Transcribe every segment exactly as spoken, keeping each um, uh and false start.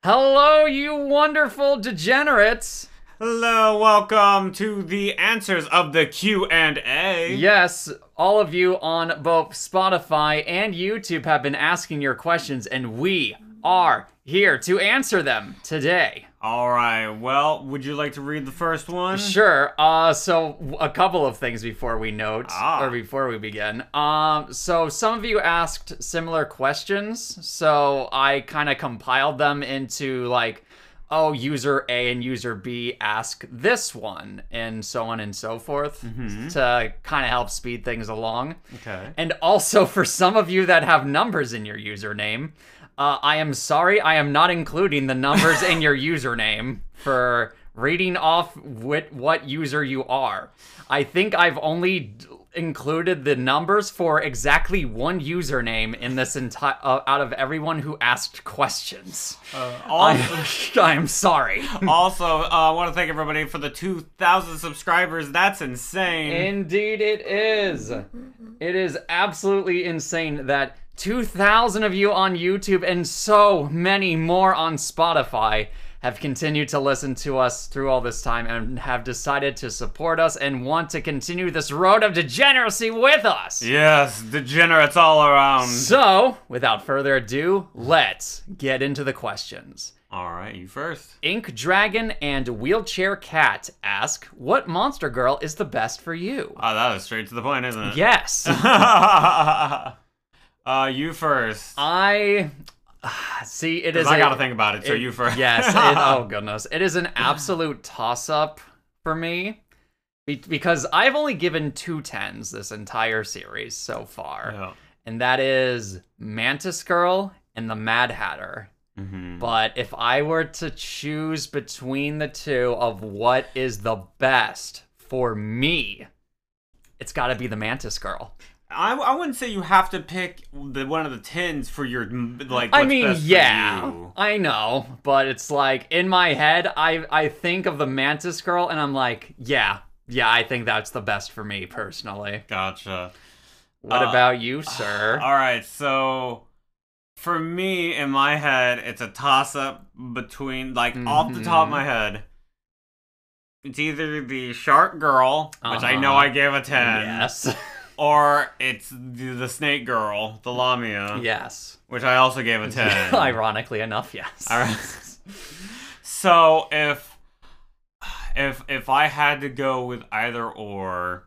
Hello, you wonderful degenerates! Hello, welcome to the answers of the Q and A. Yes, all of you on both Spotify and YouTube have been asking your questions, and we are here to answer them today. All right, well, would you like to read the first one? Sure. Uh, so a couple of things before we note, Ah. or before we begin. Um, so some of you asked similar questions, so I kind of compiled them into like, oh, user A and user B ask this one, and so on and so forth, Mm-hmm. to kind of help speed things along. Okay. And also for some of you that have numbers in your username, uh, I am sorry, I am not including the numbers in your username for reading off what, what user you are. I think I've only d- included the numbers for exactly one username in this entire uh, out of everyone who asked questions. Uh, also, I, I'm sorry. also uh, I want to thank everybody for the two thousand subscribers. That's insane. Indeed it is. It is absolutely insane that two thousand of you on YouTube and so many more on Spotify have continued to listen to us through all this time and have decided to support us and want to continue this road of degeneracy with us. Yes, degenerates all around. So, without further ado, let's get into the questions. All right, you first. Ink Dragon and Wheelchair Cat ask, what monster girl is the best for you? Oh, that was straight to the point, isn't it? Yes. uh, you first. I see. It is. I a- gotta think about it, so it- you first. Yes. It, oh goodness, it is an absolute toss-up for me be- because I've only given two tens this entire series so far, Yeah. and that is Mantis Girl and the Mad Hatter. Mm-hmm. But if I were to choose between the two of what is the best for me, it's got to be the Mantis Girl. I, I wouldn't say you have to pick the one of the tens for your like. I what's mean, best for yeah, you. I know, but it's like in my head, I I think of the Mantis Girl, and I'm like, yeah, yeah, I think that's the best for me personally. Gotcha. What Uh, about you, sir? All right, so for me in my head, it's a toss up between like off the top of Mhm. my head. It's either the Shark Girl, which I know Uh-huh. I gave a ten, Yes, or it's the, the Snake Girl, the Lamia, yes. which I also gave a ten. Ironically enough, yes. All right. So if if if I had to go with either or,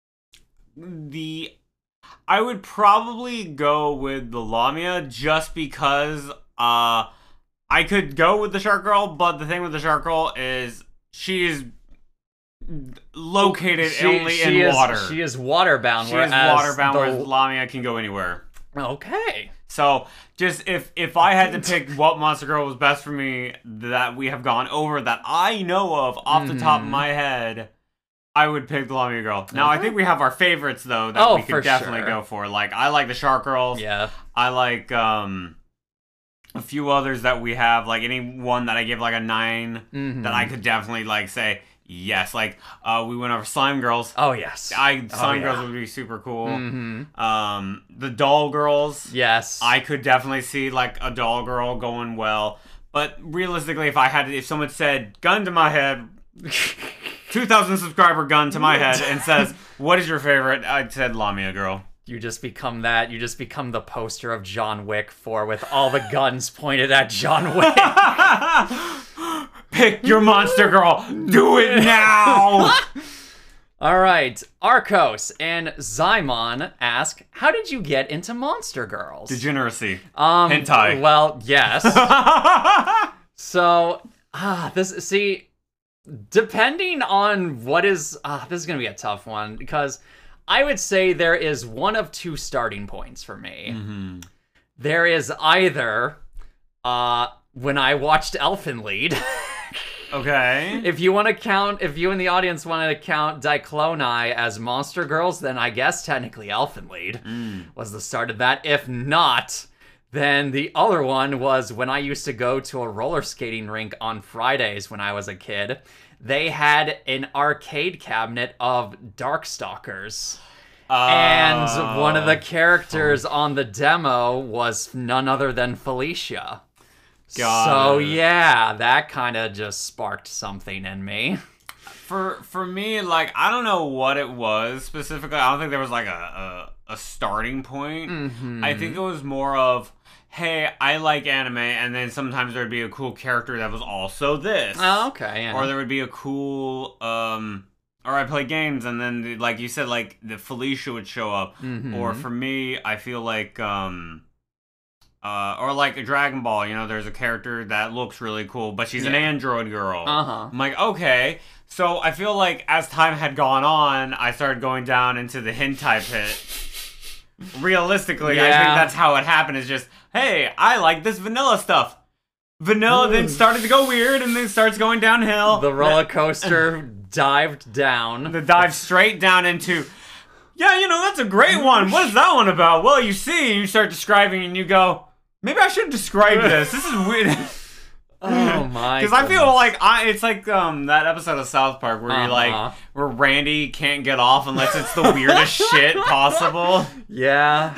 the I would probably go with the Lamia just because uh I could go with the Shark Girl, but the thing with the Shark Girl is she is located She- only she in is, water. She is waterbound. She is whereas waterbound, the- whereas Lamia can go anywhere. Okay. So, just if if I had to pick what Monster Girl was best for me that we have gone over that I know of off the top of Mhm. my head, I would pick the Lamia Girl. Now, I Okay. think we have our favorites though that Oh, we for could definitely sure. go for. Like I like the Shark Girls. Yeah. I like um a few others that we have. Like any one that I give like a nine Mhm. that I could definitely like say yes. Like uh we went over Slime Girls. Oh yes. I Slime yeah. Girls would be super cool. Mm-hmm. Um, the Doll Girls. Yes. I could definitely see like a doll girl going well, but realistically, if I had to, if someone said gun to my head, two thousand subscriber gun to my head, and says what is your favorite, I'd said Lamia Girl. You just become that. You just become the poster of John Wick four with all the guns pointed at John Wick. Pick your monster girl. Do it now. All right. Arcos and Zymon ask, how did you get into Monster Girls? Degeneracy. Um, hentai. Well, yes. So, ah, this, see, depending on what is, ah, this is going to be a tough one because I would say there is one of two starting points for me. Mm-hmm. There is either, uh, when I watched Elfen Lied. Okay. If you want to count, if you in the audience want to count Dicloni as Monster Girls, then I guess technically Elfen Lied Mm. was the start of that. If not, then the other one was when I used to go to a roller skating rink on Fridays when I was a kid. They had an arcade cabinet of Darkstalkers. And one of the Oh. characters on the demo was none other than Felicia. Got so it. yeah, that kind of just sparked something in me. For for me, like, I don't know what it was specifically. I don't think there was like a a, a starting point. Mm-hmm. I think it was more of, hey, I like anime, and then sometimes there'd be a cool character that was also this. Oh, okay. Yeah. Or there would be a cool um or I play games, and then like you said, like the Felicia would show up. Mhm. Or for me, I feel like um uh or like a Dragon Ball, you know, there's a character that looks really cool, but she's an Yeah. android girl. Uh-huh. I'm like, okay. So I feel like as time had gone on, I started going down into the hentai pit. Realistically, I think Yeah. that's how it happened. Is just, hey, I like this vanilla stuff. Vanilla then started to go weird, and then starts going downhill. The roller coaster dived down. The dive straight down into, yeah, you know, that's a great one. What is that one about? Well, you see, you start describing, and you go, maybe I should describe this. This is weird. Oh my! Because I feel goodness. like I, it's like um that episode of South Park where you Uh-huh. like where Randy can't get off unless it's the weirdest shit possible. Yeah.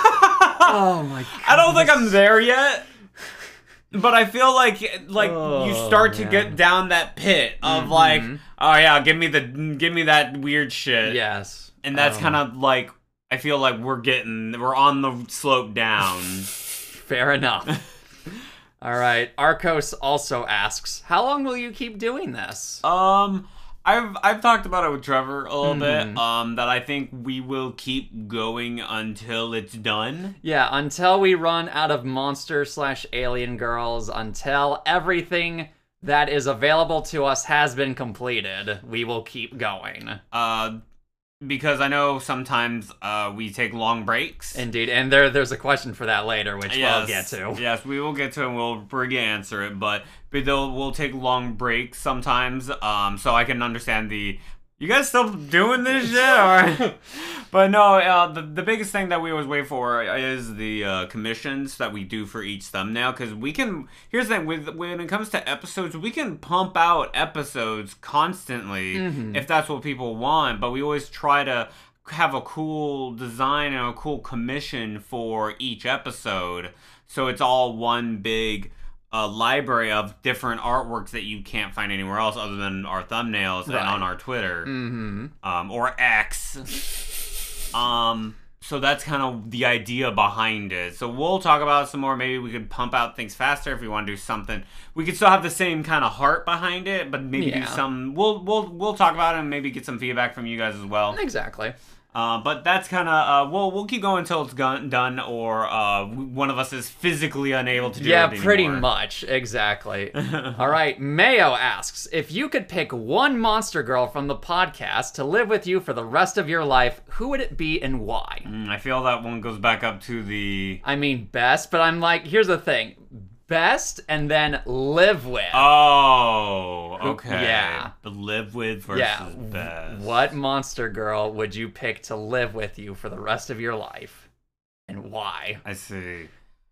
Oh my god. I don't think I'm there yet. But I feel like like Oh, you start to man. get down that pit of Mhm. like, oh yeah, give me the give me that weird shit. Yes. And that's Um, kind of like, I feel like we're getting we're on the slope down. fair enough. All right. Arcos also asks, "How long will you keep doing this?" Um, I've I've talked about it with Trevor a little Mhm. bit. Um, that I think we will keep going until it's done. Yeah, until we run out of monster slash alien girls, until everything that is available to us has been completed, we will keep going. Uh, because I know sometimes uh we take long breaks. Indeed, and there there's a question for that later, which we'll get to. Yes, we will get to it and we'll bring answer it, but but they'll we'll take long breaks sometimes. Um, so I can understand the. You guys still doing this shit? Or? But no, uh, the the biggest thing that we always wait for is the uh, commissions that we do for each thumbnail, because we can. Here's the thing: with when it comes to episodes, we can pump out episodes constantly Mhm. if that's what people want. But we always try to have a cool design and a cool commission for each episode, so it's all one big. A library of different artworks that you can't find anywhere else other than our thumbnails Right. and on our Twitter, Mm-hmm. um, or X. um, so that's kind of the idea behind it. So we'll talk about it some more. Maybe we could pump out things faster if we want to do something. We could still have the same kind of heart behind it, but maybe Yeah. do some. We'll we'll we'll talk about it and maybe get some feedback from you guys as well. Exactly. Uh, but that's kind of uh, we'll we'll keep going until it's gon- done, or uh, one of us is physically unable to do Yeah, it anymore. pretty much. Exactly. All right. Mayo asks, if you could pick one monster girl from the podcast to live with you for the rest of your life, who would it be and why? Mm, I feel that one goes back up to the. I mean, best, but I'm like, here's the thing. Best and then live with. Oh, okay. Yeah. The live with versus yeah. best. What monster girl would you pick to live with you for the rest of your life? And why? I see.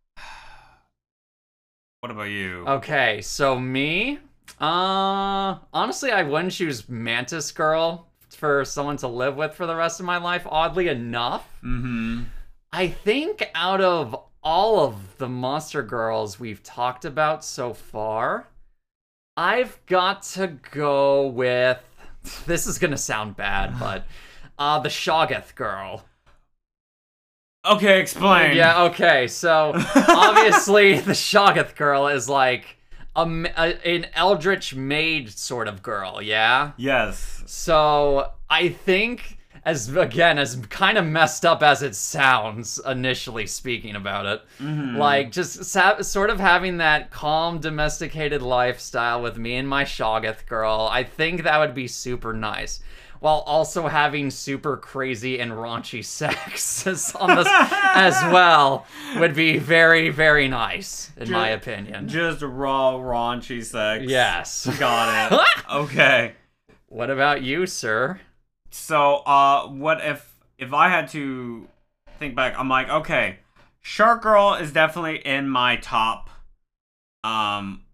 What about you? Okay, so me, uh, honestly, I wouldn't choose Mantis Girl for someone to live with for the rest of my life, oddly enough. Mm-hmm. I think out of all of the monster girls we've talked about so far, I've got to go with, this is gonna sound bad, but, uh, the Shoggoth girl. Okay, explain. Yeah, okay, so obviously the Shoggoth girl is like a, ma- a, an eldritch maid sort of girl, yeah? Yes. So I think, as again, as kind of messed up as it sounds initially speaking about it, Mhm. like just sa- sort of having that calm, domesticated lifestyle with me and my Shoggoth girl, I think that would be super nice. While also having super crazy and raunchy sex as- on this as well would be very, very nice, in my opinion. Just raw, raunchy sex. Yes. Got it. Okay. What about you, sir? So, uh, what if if I had to think back? I'm like, okay, Shark Girl is definitely in my top, um,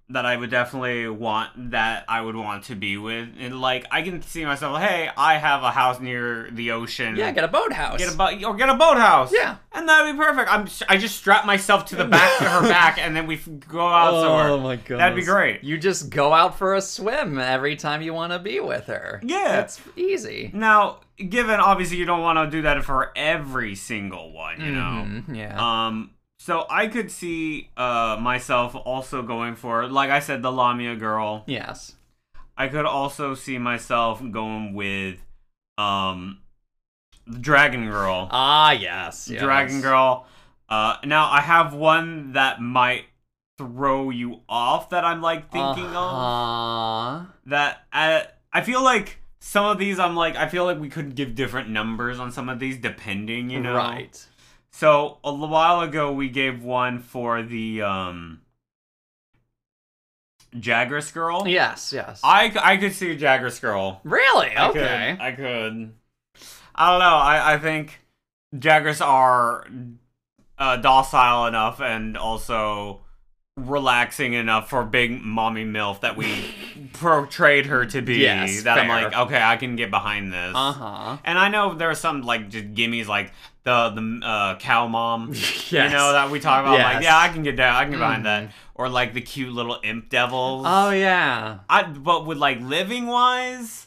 that I would definitely want that I would want to be with, and like I can see myself. Hey, I have a house near the ocean. Yeah, get a boathouse. Get a boat or get a boathouse. Yeah, and that'd be perfect. I'm I just strap myself to the back of her back, and then we go out somewhere. Oh my god, that'd be great. You just go out for a swim every time you want to be with her. Yeah, it's easy. Now, given obviously you don't want to do that for every single one, you know. Mm-hmm, yeah. Um. So I could see uh, myself also going for, like I said, the Lamia girl. Yes. I could also see myself going with um, the Dragon Girl. Ah, yes. yes. Dragon Girl. Uh, now, I have one that might throw you off that I'm, like, thinking uh-huh. of. That, uh, I feel like some of these, I'm like, I feel like we could give different numbers on some of these depending, you know? Right. So, a while ago, we gave one for the, um... Jagras Girl? Yes, yes. I, I could see Jagras Girl. Really? I Okay. Could, I could. I don't know. I, I think Jagras are uh, docile enough and also relaxing enough for big mommy MILF that we portrayed her to be. Yes, that fair. I'm like, okay, I can get behind this. Uh-huh. And I know there are some like just gimmies like the the uh, cow mom, yes. you know, that we talk about. Yes. Like, yeah, I can get down, I can get behind Mm. that. Or like the cute little imp devils. Oh, yeah. I but with like living wise,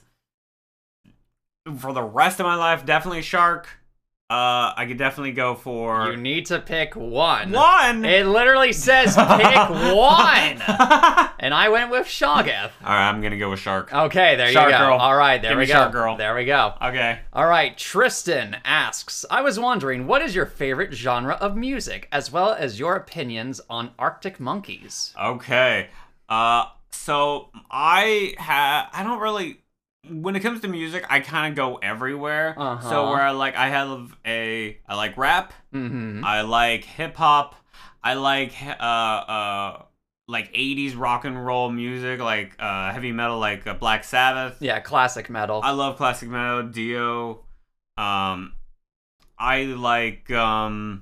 for the rest of my life, definitely Shark. Uh, I could definitely go for You need to pick one. one. It literally says pick one. And I went with Shoggoth. All right, I'm gonna go with Shark. Okay, there Shark you go. Girl. All right, there Give we me go. Shark Girl. There we go. Okay. All right, Tristan asks, I was wondering, what is your favorite genre of music, as well as your opinions on Arctic Monkeys? Okay. Uh, so I have I don't really. When it comes to music, I kind of go everywhere. Uh-huh. So where like I have a I like rap, Mm-hmm. I like hip hop, I like uh uh like eighties rock and roll music, like uh heavy metal, like uh, Black Sabbath. Yeah, classic metal. I love classic metal, Dio. Um, I like um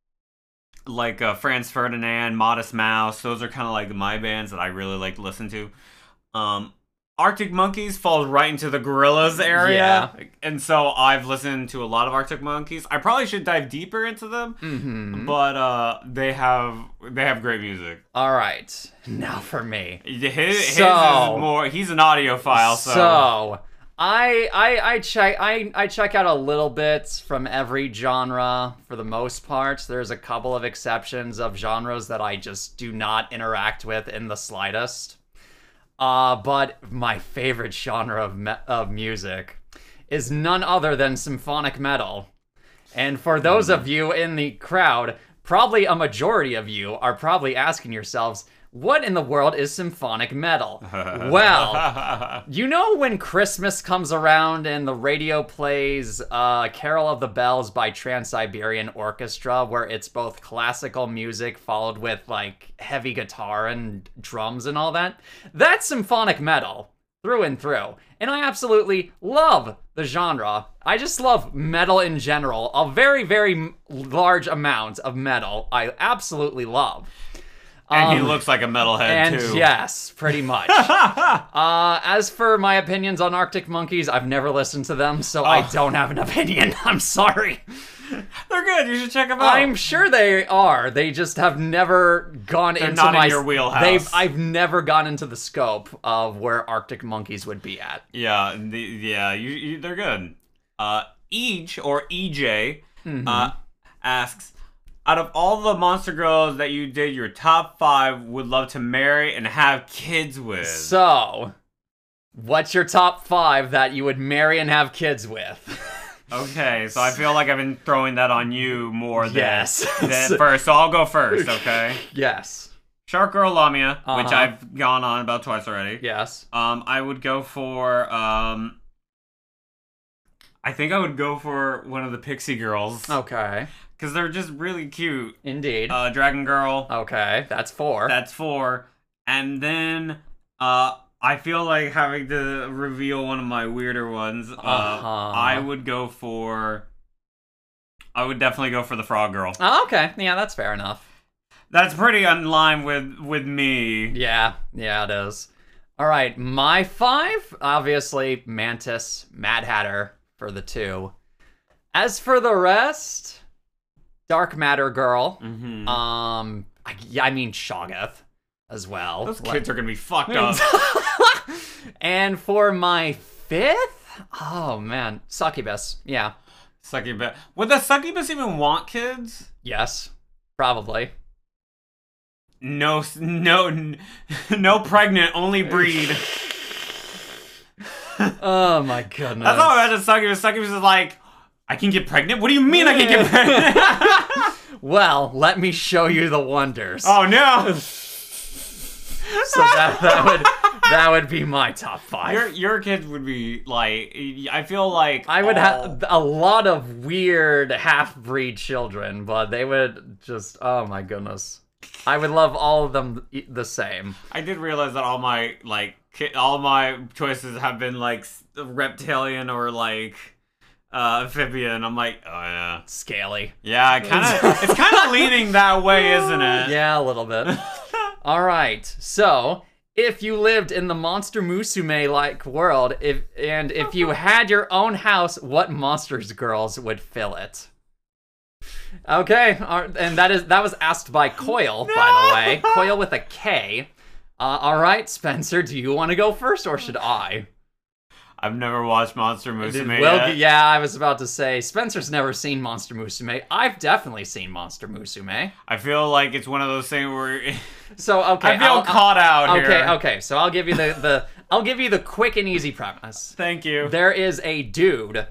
like uh, Franz Ferdinand, Modest Mouse. Those are kind of like my bands that I really like to listen to. Um. Arctic Monkeys falls right into the Gorillaz area, Yeah. and so I've listened to a lot of Arctic Monkeys. I probably should dive deeper into them, Mm-hmm. but uh, they have they have great music. All right, now for me. His, his So- is more. He's an audiophile, so, So, I I I check I I check out a little bit from every genre for the most part. There's a couple of exceptions of genres that I just do not interact with in the slightest. Uh, but my favorite genre of me- of music is none other than symphonic metal. And for those of you in the crowd, probably a majority of you are probably asking yourselves, what in the world is symphonic metal? Well, you know when Christmas comes around and the radio plays uh, Carol of the Bells by Trans-Siberian Orchestra, where it's both classical music followed with like heavy guitar and drums and all that? That's symphonic metal, through and through. And I absolutely love the genre. I just love metal in general. A very, very m- large amount of metal I absolutely love. and he Um, looks like a metalhead And too. yes, pretty much. uh, as for my opinions on Arctic Monkeys, I've never listened to them, so I Oh. don't have an opinion. I'm sorry. They're good. You should check them out. I'm sure they are. They just have never gone They're into not in my your wheelhouse. They've I've never gone into the scope of where Arctic Monkeys would be at. Yeah, the, yeah, you, you, they're good. Uh, Eej or E J Mm-hmm. uh, asks, out of all the Monster Girls that you did, your top five would love to marry and have kids with. So, what's your top five that you would marry and have kids with? Okay, so I feel like I've been throwing that on you more than, Yes. than first, so I'll go first, okay? Yes. Shark Girl Lamia, which Uh-huh. I've gone on about twice already. Yes. Um, I would go for, um... I think I would go for one of the Pixie Girls. Okay. Because they're just really cute. Indeed. Uh, Dragon Girl. Okay, that's four. That's four. And then, uh, I feel like having to reveal one of my weirder ones. Uh, Uh-huh. I would go for... I would definitely go for the Frog Girl. Oh, okay. Yeah, that's fair enough. That's pretty in line with with me. Yeah, yeah, it is. All right, my five, obviously Mantis, Mad Hatter for the two. As for the rest, Dark Matter Girl. Mm-hmm. Um, I, yeah, I mean Shoggoth as well. Those Like- kids are gonna be fucked up. And for my fifth, oh man, Succubus. Yeah, Succubus. Would the succubus even want kids? yes, probably. No, no, no pregnant, only breed. Oh my goodness. That's all I imagine succubus. Succubus is like, I can get pregnant? What do you mean I can get pregnant? Well, let me show you the wonders. Oh no. So that, that would that would be my top five. Your your kids would be like, I feel like I would all- have a lot of weird half-breed children, but they would just, oh my goodness. I would love all of them e- the same. I did realize that all my like ki- all my choices have been like s- reptilian or like uh, amphibian. I'm like, oh yeah, Scaly. yeah. Kind of, it's kind of leaning that way, isn't it? Yeah, a little bit. All right. So, if you lived in the Monster Musume-like world, if and if you had your own house, what monsters girls would fill it? Okay, uh, and that is that was asked by Coil, by the way. Coil with a K. Uh, all right, Spencer, do you want to go first, or should I? I've never watched Monster Musume Well, yet. yeah, I was about to say Spencer's never seen Monster Musume. I've definitely seen Monster Musume. I feel like it's one of those things where So okay, I feel I'll- caught out I'll- here. Okay, okay. So I'll give you the the I'll give you the quick and easy premise. Thank you. There is a dude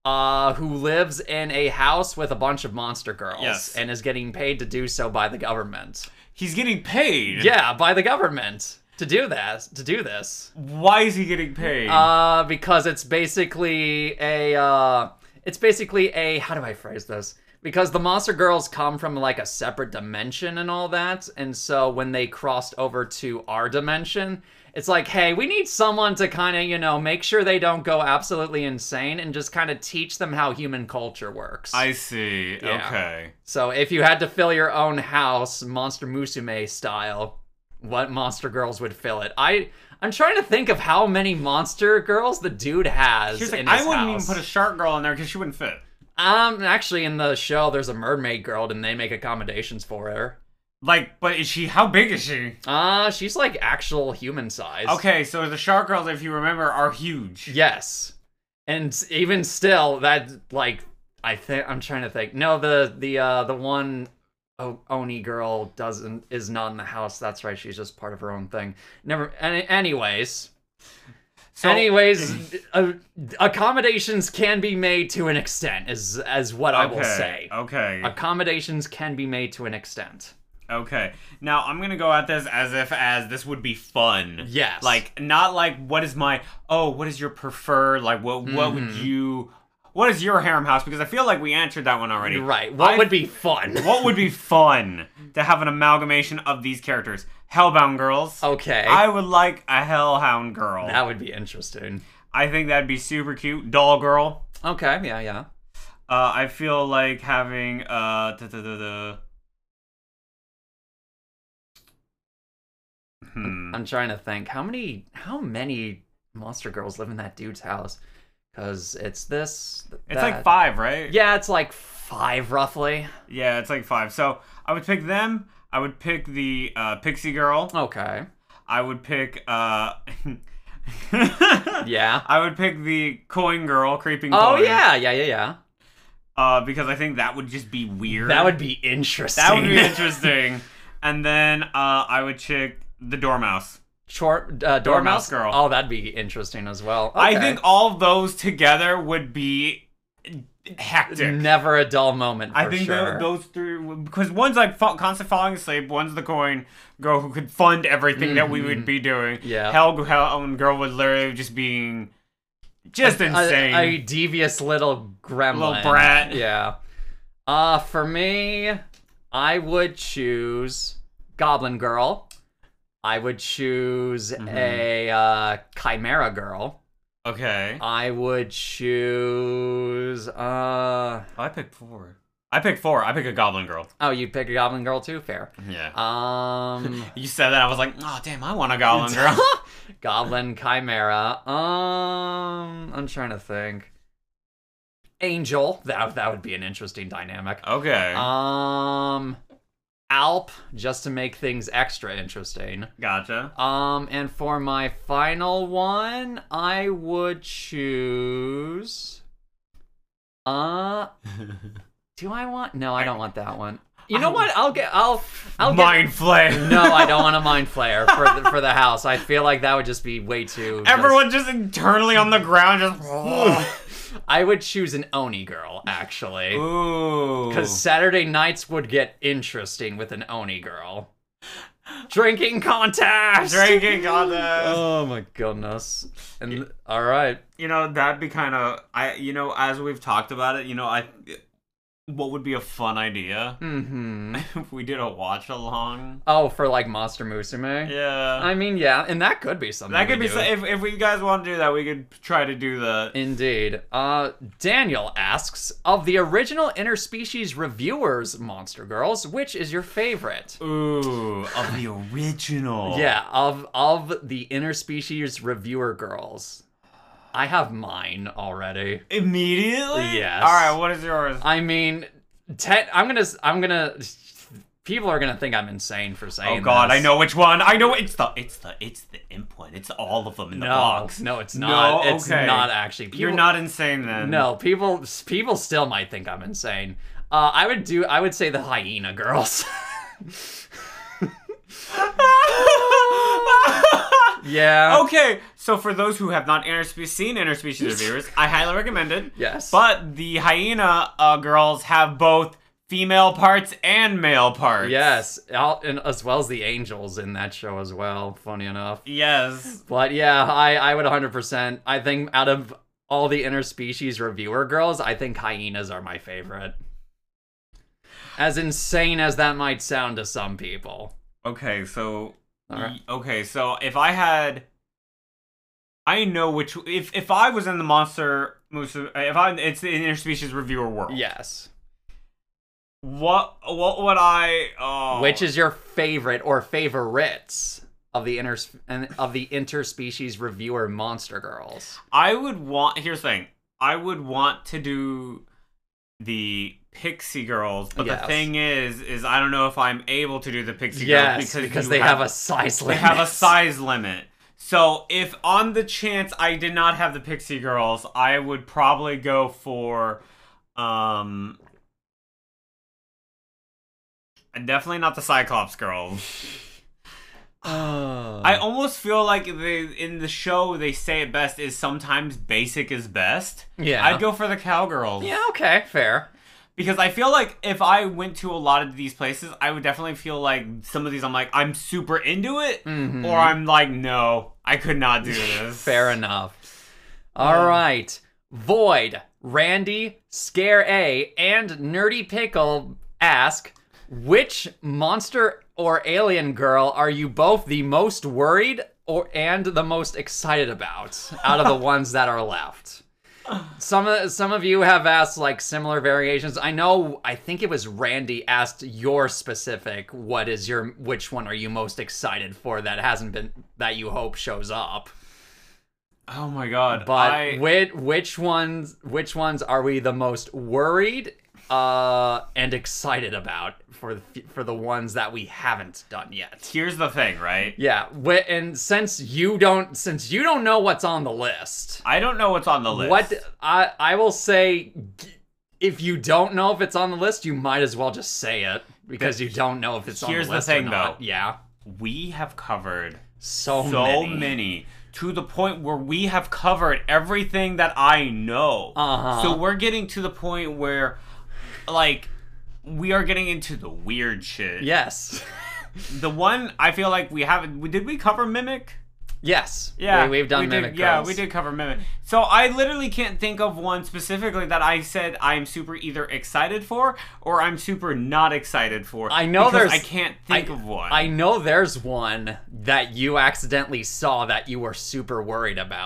uh who lives in a house with a bunch of monster girls Yes. and is getting paid to do so by the government. He's getting paid. Yeah, by the government to do that, to do this. Why is he getting paid? Uh because it's basically a uh it's basically a how do I phrase this? Because the monster girls come from like a separate dimension and all that, and so when they crossed over to our dimension, it's like, hey, we need someone to kind of, you know, make sure they don't go absolutely insane and just kind of teach them how human culture works. I see. Yeah. Okay. So if you had to fill your own house, Monster Musume style, what monster girls would fill it? I I'm trying to think of how many monster girls the dude has She was like, in his I wouldn't house. even put a shark girl in there because she wouldn't fit. Um, actually, in the show, there's a mermaid girl, and they make accommodations for her. Like, but is she? How big is she? Uh, she's like actual human size. Okay, so the shark girls, if you remember, are huge. Yes, and even still, that like I think I'm trying to think. No, the the uh the one o- Oni girl doesn't is not in the house. That's right. She's just part of her own thing. Never. Any, anyways. So, Anyways, uh, accommodations can be made to an extent, is as what I will okay, say. Okay. Accommodations can be made to an extent. Okay. Now I'm gonna go at this as if as this would be fun. Yes. Like not like what is my oh what is your preferred like what what would Mhm. you what is your harem house, because I feel like we answered that one already. Right. What I- would be fun? What would be fun to have an amalgamation of these characters? Hellbound girls. Okay. I would like a Hellhound girl. That would be interesting. I think that'd be super cute. Doll girl. Okay. Yeah. Yeah. Uh, I feel like having uh da, da, da, da. Hmm. I'm trying to think. How many? How many monster girls live in that dude's house? Because it's this. It's that. like five, right? Yeah, it's like five roughly. Yeah, it's like five. So I would pick them. I would pick the uh, pixie girl. Okay. I would pick. Uh, Yeah. I would pick the coin girl, creeping. Oh coin, yeah. Yeah. Yeah. Yeah. Uh, because I think that would just be weird. That would be interesting. That would be interesting. And then uh, I would chick the dormouse. Short uh, Dormouse dormouse girl. Oh, that'd be interesting as well. I Okay. think all of those together would be hectic. never a dull moment. For I think sure. tho- those three, because one's like fa- constantly falling asleep, one's the coin girl who could fund everything that we would be doing. Yeah. Hell, Hell girl would literally just being just A- insane. A, a devious little gremlin. Little brat. Yeah. Uh, for me, I would choose Goblin Girl. I would choose Mhm. a uh, Chimera Girl. okay. I would choose uh I picked four. I pick four. I pick a goblin girl. Oh, you pick a goblin girl too? Fair. Yeah. Um, You said that, I was like, oh, damn, I want a goblin girl. goblin chimera. Um, I'm trying to think. Angel. That that would be an interesting dynamic. Okay. Um, Alp, just to make things extra interesting. Gotcha. Um, and for my final one, I would choose. Uh, do I want? No, I don't want that one. You know what? I'll get. I'll. I'll Mind get. flare. No, I don't want a mind flare for the, for the house. I feel like that would just be way too. Everyone just internally on the ground, just. I would choose an Oni girl, actually. Ooh. Because Saturday nights would get interesting with an Oni girl. Drinking contest! Drinking contest! Oh my goodness. And all right. You know, that'd be kind of, I. you know, as we've talked about it, you know, I. What would be a fun idea? Mm-hmm. If we did a watch along. Oh, for like Monster Musume? Yeah. I mean, yeah, and that could be something. That could we be do. so, if if we guys want to do that, we could try to do the. Indeed. Uh, Daniel asks, of the original interspecies reviewers, Monster Girls, which is your favorite? Ooh, of the original. Yeah, of of the interspecies reviewer girls. I have mine already. Immediately? Yes. All right, what is yours? I mean, te- I'm gonna, I'm gonna. People are gonna think I'm insane for saying. Oh God, this. I know which one. I know it's the, it's the, it's the input. It's all of them in the No, box. no, it's not. No, It's okay. not actually. People, You're not insane then. No, people, people still might think I'm insane. Uh, I would do. I would say the hyena girls. Yeah. Okay, so for those who have not interspe- seen interspecies reviewers, I highly recommend it. Yes. But the hyena uh, girls have both female parts and male parts. Yes, out, and as well as the angels in that show as well. Funny enough. Yes. But yeah, I I would one hundred percent. I think out of all the interspecies reviewer girls, I think hyenas are my favorite. As insane as that might sound to some people. Okay, so All right. okay, so if I had, I know which. If if I was in the monster, if I it's the interspecies reviewer world. Yes. What what would I? Oh. Which is your favorite or favorites of the inter of the interspecies reviewer monster girls? I would want. Here's the thing. I would want to do the Pixie Girls, but Yes. the thing is, is I don't know if I'm able to do the Pixie Yes, Girls because because you they have, a size they limit. have a size limit. So if on the chance I did not have the Pixie Girls, I would probably go for, um, definitely not the Cyclops Girls. Oh. I almost feel like they in the show they say it best is sometimes basic is best. Yeah. I'd go for the Cowgirls. Yeah. Okay. Fair. Because I feel like if I went to a lot of these places, I would definitely feel like some of these I'm like, I'm super into it, Mhm. or I'm like, no, I could not do this. Fair enough. All right. Void, Randy, Scare A, and Nerdy Pickle ask, which monster or alien girl are you both the most worried or and the most excited about out of the ones that are left? Some of some of you have asked like similar variations. I know. I think it was Randy asked your specific. What is your? Which one are you most excited for? That hasn't been that you hope shows up. Oh my god. But I, which which ones? Which ones are we the most worried uh, and excited about for the for the ones that we haven't done yet? here's the thing, right? Yeah. wh- And since you don't, since you don't know what's on the list. I don't know what's on the list. What I I will say, if you don't know if it's on the list, you might as well just say it because you don't know if it's Here's on the the list thing, or not. though. Yeah, We have covered so, so many. many. To the point where we have covered everything that I know. Uh-huh. So we're getting to the point where, like, we are getting into the weird shit. Yes, The one I feel like we haven't. Did we cover Mimic? yes. Yeah, we, we've done we did, mimic. Yeah, girls. we did cover Mimic. So I literally can't think of one specifically that I said I'm super either excited for or I'm super not excited for. I know because there's. I can't think I, of one. I know there's one that you accidentally saw that you were super worried about.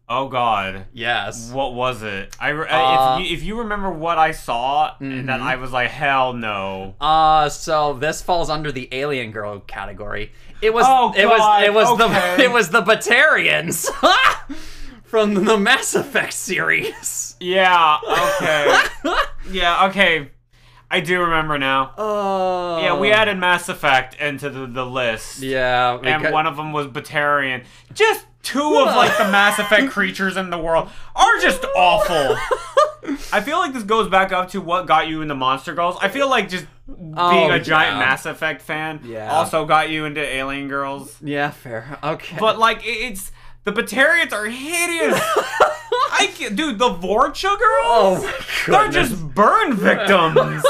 Oh God. Yes. What was it? I re- Uh, if you, if you remember what I saw, mhm. and then I was like, hell no. Uh, so this falls under the alien girl category. It was. Oh, it was. God, It was okay. the. It was the Batarians from the Mass Effect series. Yeah. Okay. yeah. Okay. I do remember now. Oh. Yeah, we added Mass Effect into the, the list. Yeah. And because- one of them was Batarian. Just two of like the Mass Effect creatures in the world are just awful. I feel like this goes back up to what got you into Monster Girls. I feel like just being Oh, a giant yeah. Mass Effect fan Yeah. also got you into Alien Girls. Yeah. Fair. Okay. But like, it- it's the Batarians are hideous. I can't, dude, the Vorcha girls. Oh my They're goodness. just burn victims.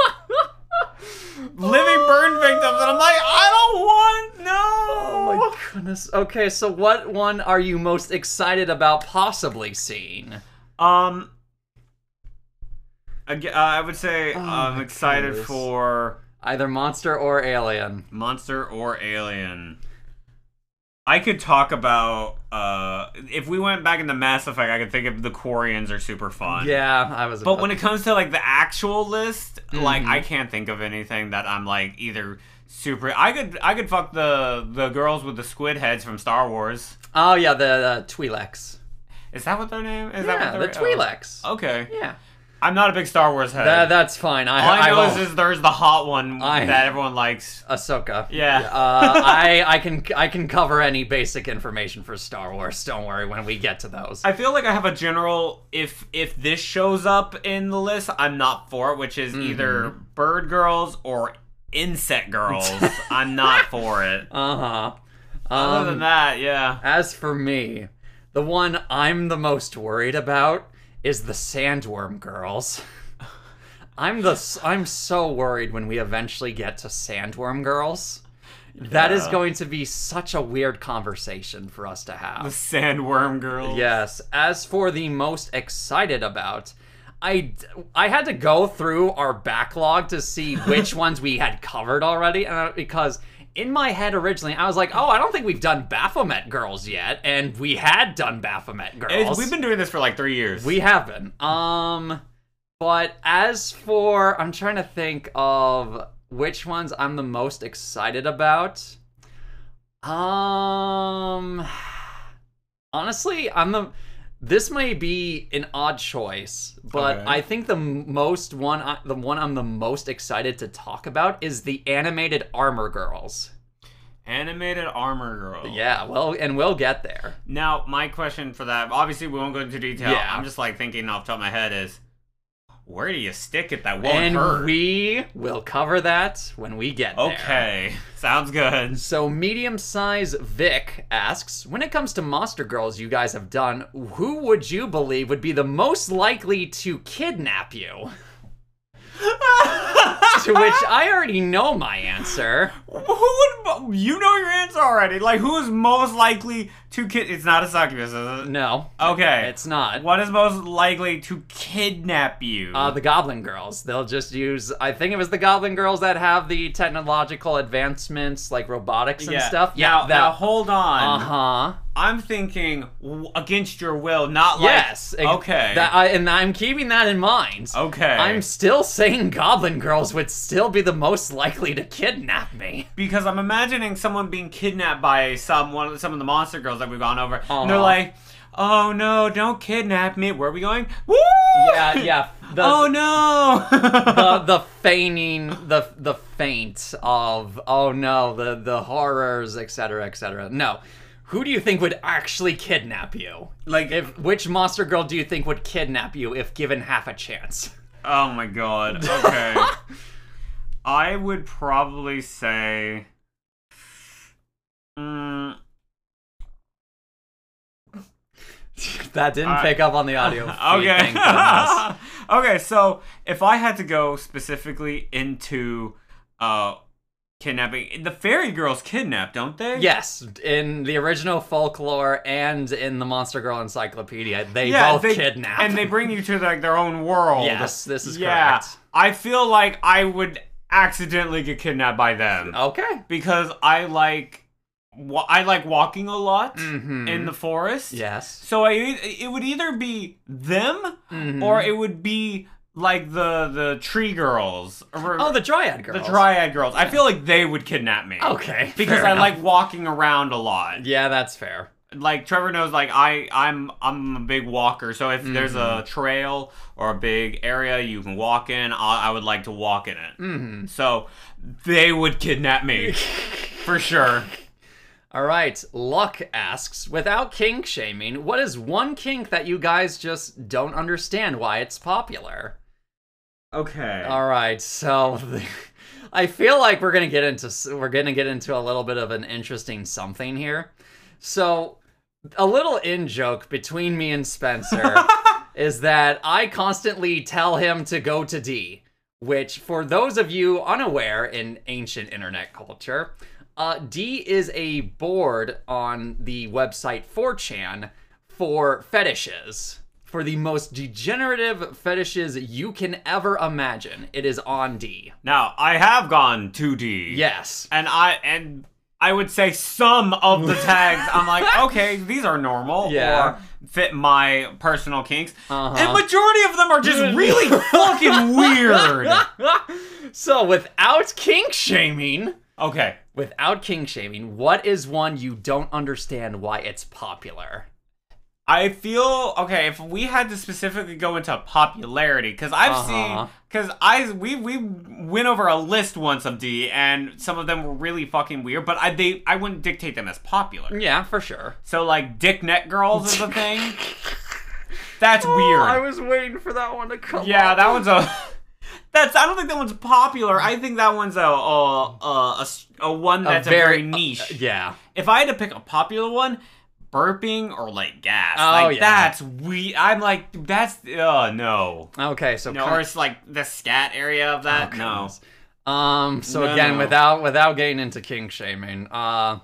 Living burn victims, and I'm like, I don't want no. Oh my goodness. Okay, so what one are you most excited about possibly seeing? Um, ag- uh, I would say Oh I'm my excited goodness. for Either monster or alien. Monster or Alien. I could talk about uh, if we went back into Mass Effect, I could think of the Quarians are super fun. Yeah, I was. But when it comes to like the actual list, like Mhm. I can't think of anything that I'm like either super. I could I could fuck the the girls with the squid heads from Star Wars. Oh yeah, the, the Twi'leks. Is that what their name? Is Yeah, that the what they're- Twi'leks. oh, okay. Yeah, I'm not a big Star Wars head. that, that's fine. I All I know I is, will- is there's the hot one I- that everyone likes. Ahsoka. Yeah. Uh, I I can I can cover any basic information for Star Wars. Don't worry when we get to those. I feel like I have a general. If if this shows up in the list, I'm not for it. Which is either Mm-hmm. bird girls or insect girls. I'm not for it. Uh huh. Other than that, yeah. As for me, the one I'm the most worried about is the Sandworm Girls. I'm the I'm so worried when we eventually get to Sandworm Girls. That is Yeah. going to be such a weird conversation for us to The have. sandworm girls. Yes. As for the most excited about, I, I had to go through our backlog to see which ones we had covered already, and I- because in my head originally I was like, oh, I don't think we've done Baphomet Girls yet, and we had done Baphomet Girls. It's- we've been doing this for like three years. We haven't. Um, but as for, I'm trying to think of which ones I'm the most excited about. Um, honestly, I'm the. This may be an odd choice, but Okay. I think the m- most one, I- the one I'm the most excited to talk about is the animated Armor Girls. Animated armor girl. Yeah, well, and we'll get there. Now, my question for that, obviously we won't go into detail. Yeah. I'm just like thinking off the top of my head is, where do you stick it that won't And hurt? we will cover that when we get there. Okay, sounds good. So medium size Vic asks, when it comes to Monster Girls you guys have done, who would you believe would be the most likely to kidnap you? To which I already know my answer. Who would you know your answer already? Like, who is most likely to kid? It's not a succubus, is it? No, Okay, it's not. What is most likely to kidnap you? Uh, the Goblin Girls. They'll just use, I think it was the Goblin Girls that have the technological advancements like robotics and yeah. stuff. Now, that. now hold on. Uh-huh. I'm thinking w- against your will, not like. Yes. ex- Okay. That, I, and I'm keeping that in mind. Okay. I'm still saying Goblin Girls would still be the most likely to kidnap me. Because I'm imagining someone being kidnapped by some one of some of the monster girls that we've gone over. And they're Uh-huh. like, "Oh no, don't kidnap me." Where are we going? Woo! Yeah, yeah. The, Oh no. the the feigning, the the feint of oh no, the the horrors, et cetera, et cetera. No, who do you think would actually kidnap you? like If which monster girl do you think would kidnap you if given half a chance? Oh my god. Okay. I would probably say. Mm, That didn't I- pick up on the audio. feed, okay. thank goodness. Okay, so if I had to go specifically into uh kidnapping, the fairy girls kidnap, don't they? Yes, in the original folklore and in the Monster Girl Encyclopedia, they Yeah, both they, kidnap. and they bring you to like their own world. Yes, this is yeah. correct. I feel like I would accidentally get kidnapped by them Okay. because I like wa- I like walking a lot Mhm. in the forest. Yes. So I it would either be them Mhm. or it would be like the the tree girls. Or, Oh, the Dryad girls. the Dryad girls. I feel like they would kidnap me. Okay. Because fair I enough. like walking around a lot. Yeah, that's fair. Like Trevor knows, like I, I'm, I'm a big walker. So if there's a trail or a big area you can walk in, I, I would like to walk in it. Mm-hmm. So they would kidnap me for sure. All right. Luck asks, without kink shaming, what is one kink that you guys just don't understand why it's popular? Okay. All right. So I feel like we're gonna get into we're gonna get into a little bit of an interesting something here. So a little in joke between me and Spencer is that I constantly tell him to go to D, which for those of you unaware in ancient internet culture, uh, D is a board on the website four chan for fetishes. For the most degenerative fetishes you can ever imagine, it is on D. Now I have gone two D. Yes. And I and I would say some of the tags I'm like, okay, these are normal Yeah. or fit my personal kinks. Uh-huh. And majority of them are just really fucking weird. So without kink shaming, Okay. without kink shaming, what is one you don't understand why it's popular? I feel okay if we had to specifically go into popularity because I've Uh-huh. seen because I we we went over a list once of D and some of them were really fucking weird, but I they I wouldn't dictate them as popular. Yeah, for sure. So like dick neck girls is a thing. That's weird. I was waiting for that one to come. Yeah, up. that one's a. That's. I don't think that one's popular. I think that one's a a a, a, a one that's a very, very- niche. Uh, yeah. If I had to pick a popular one, burping or like gas. Oh, like yeah. that's we. I'm like that's. Uh no. Okay, so No, con- or it's like the scat area of that. Oh, no. goodness. Um. So No, again, no. without without getting into kink shaming, uh,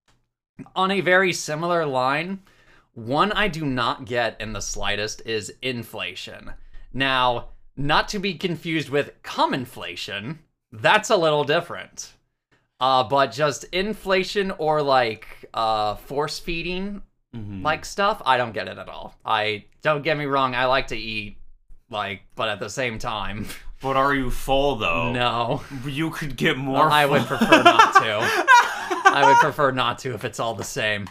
on a very similar line, one I do not get in the slightest is inflation. Now, not to be confused with cum inflation. That's a little different. Uh, but just inflation or like uh force feeding Mhm. like stuff, I don't get it at all. I don't get me wrong, I like to eat, like, but at the same time, But are you full though? no. You could get more. I would full. prefer not to. I would prefer not to if it's all the same.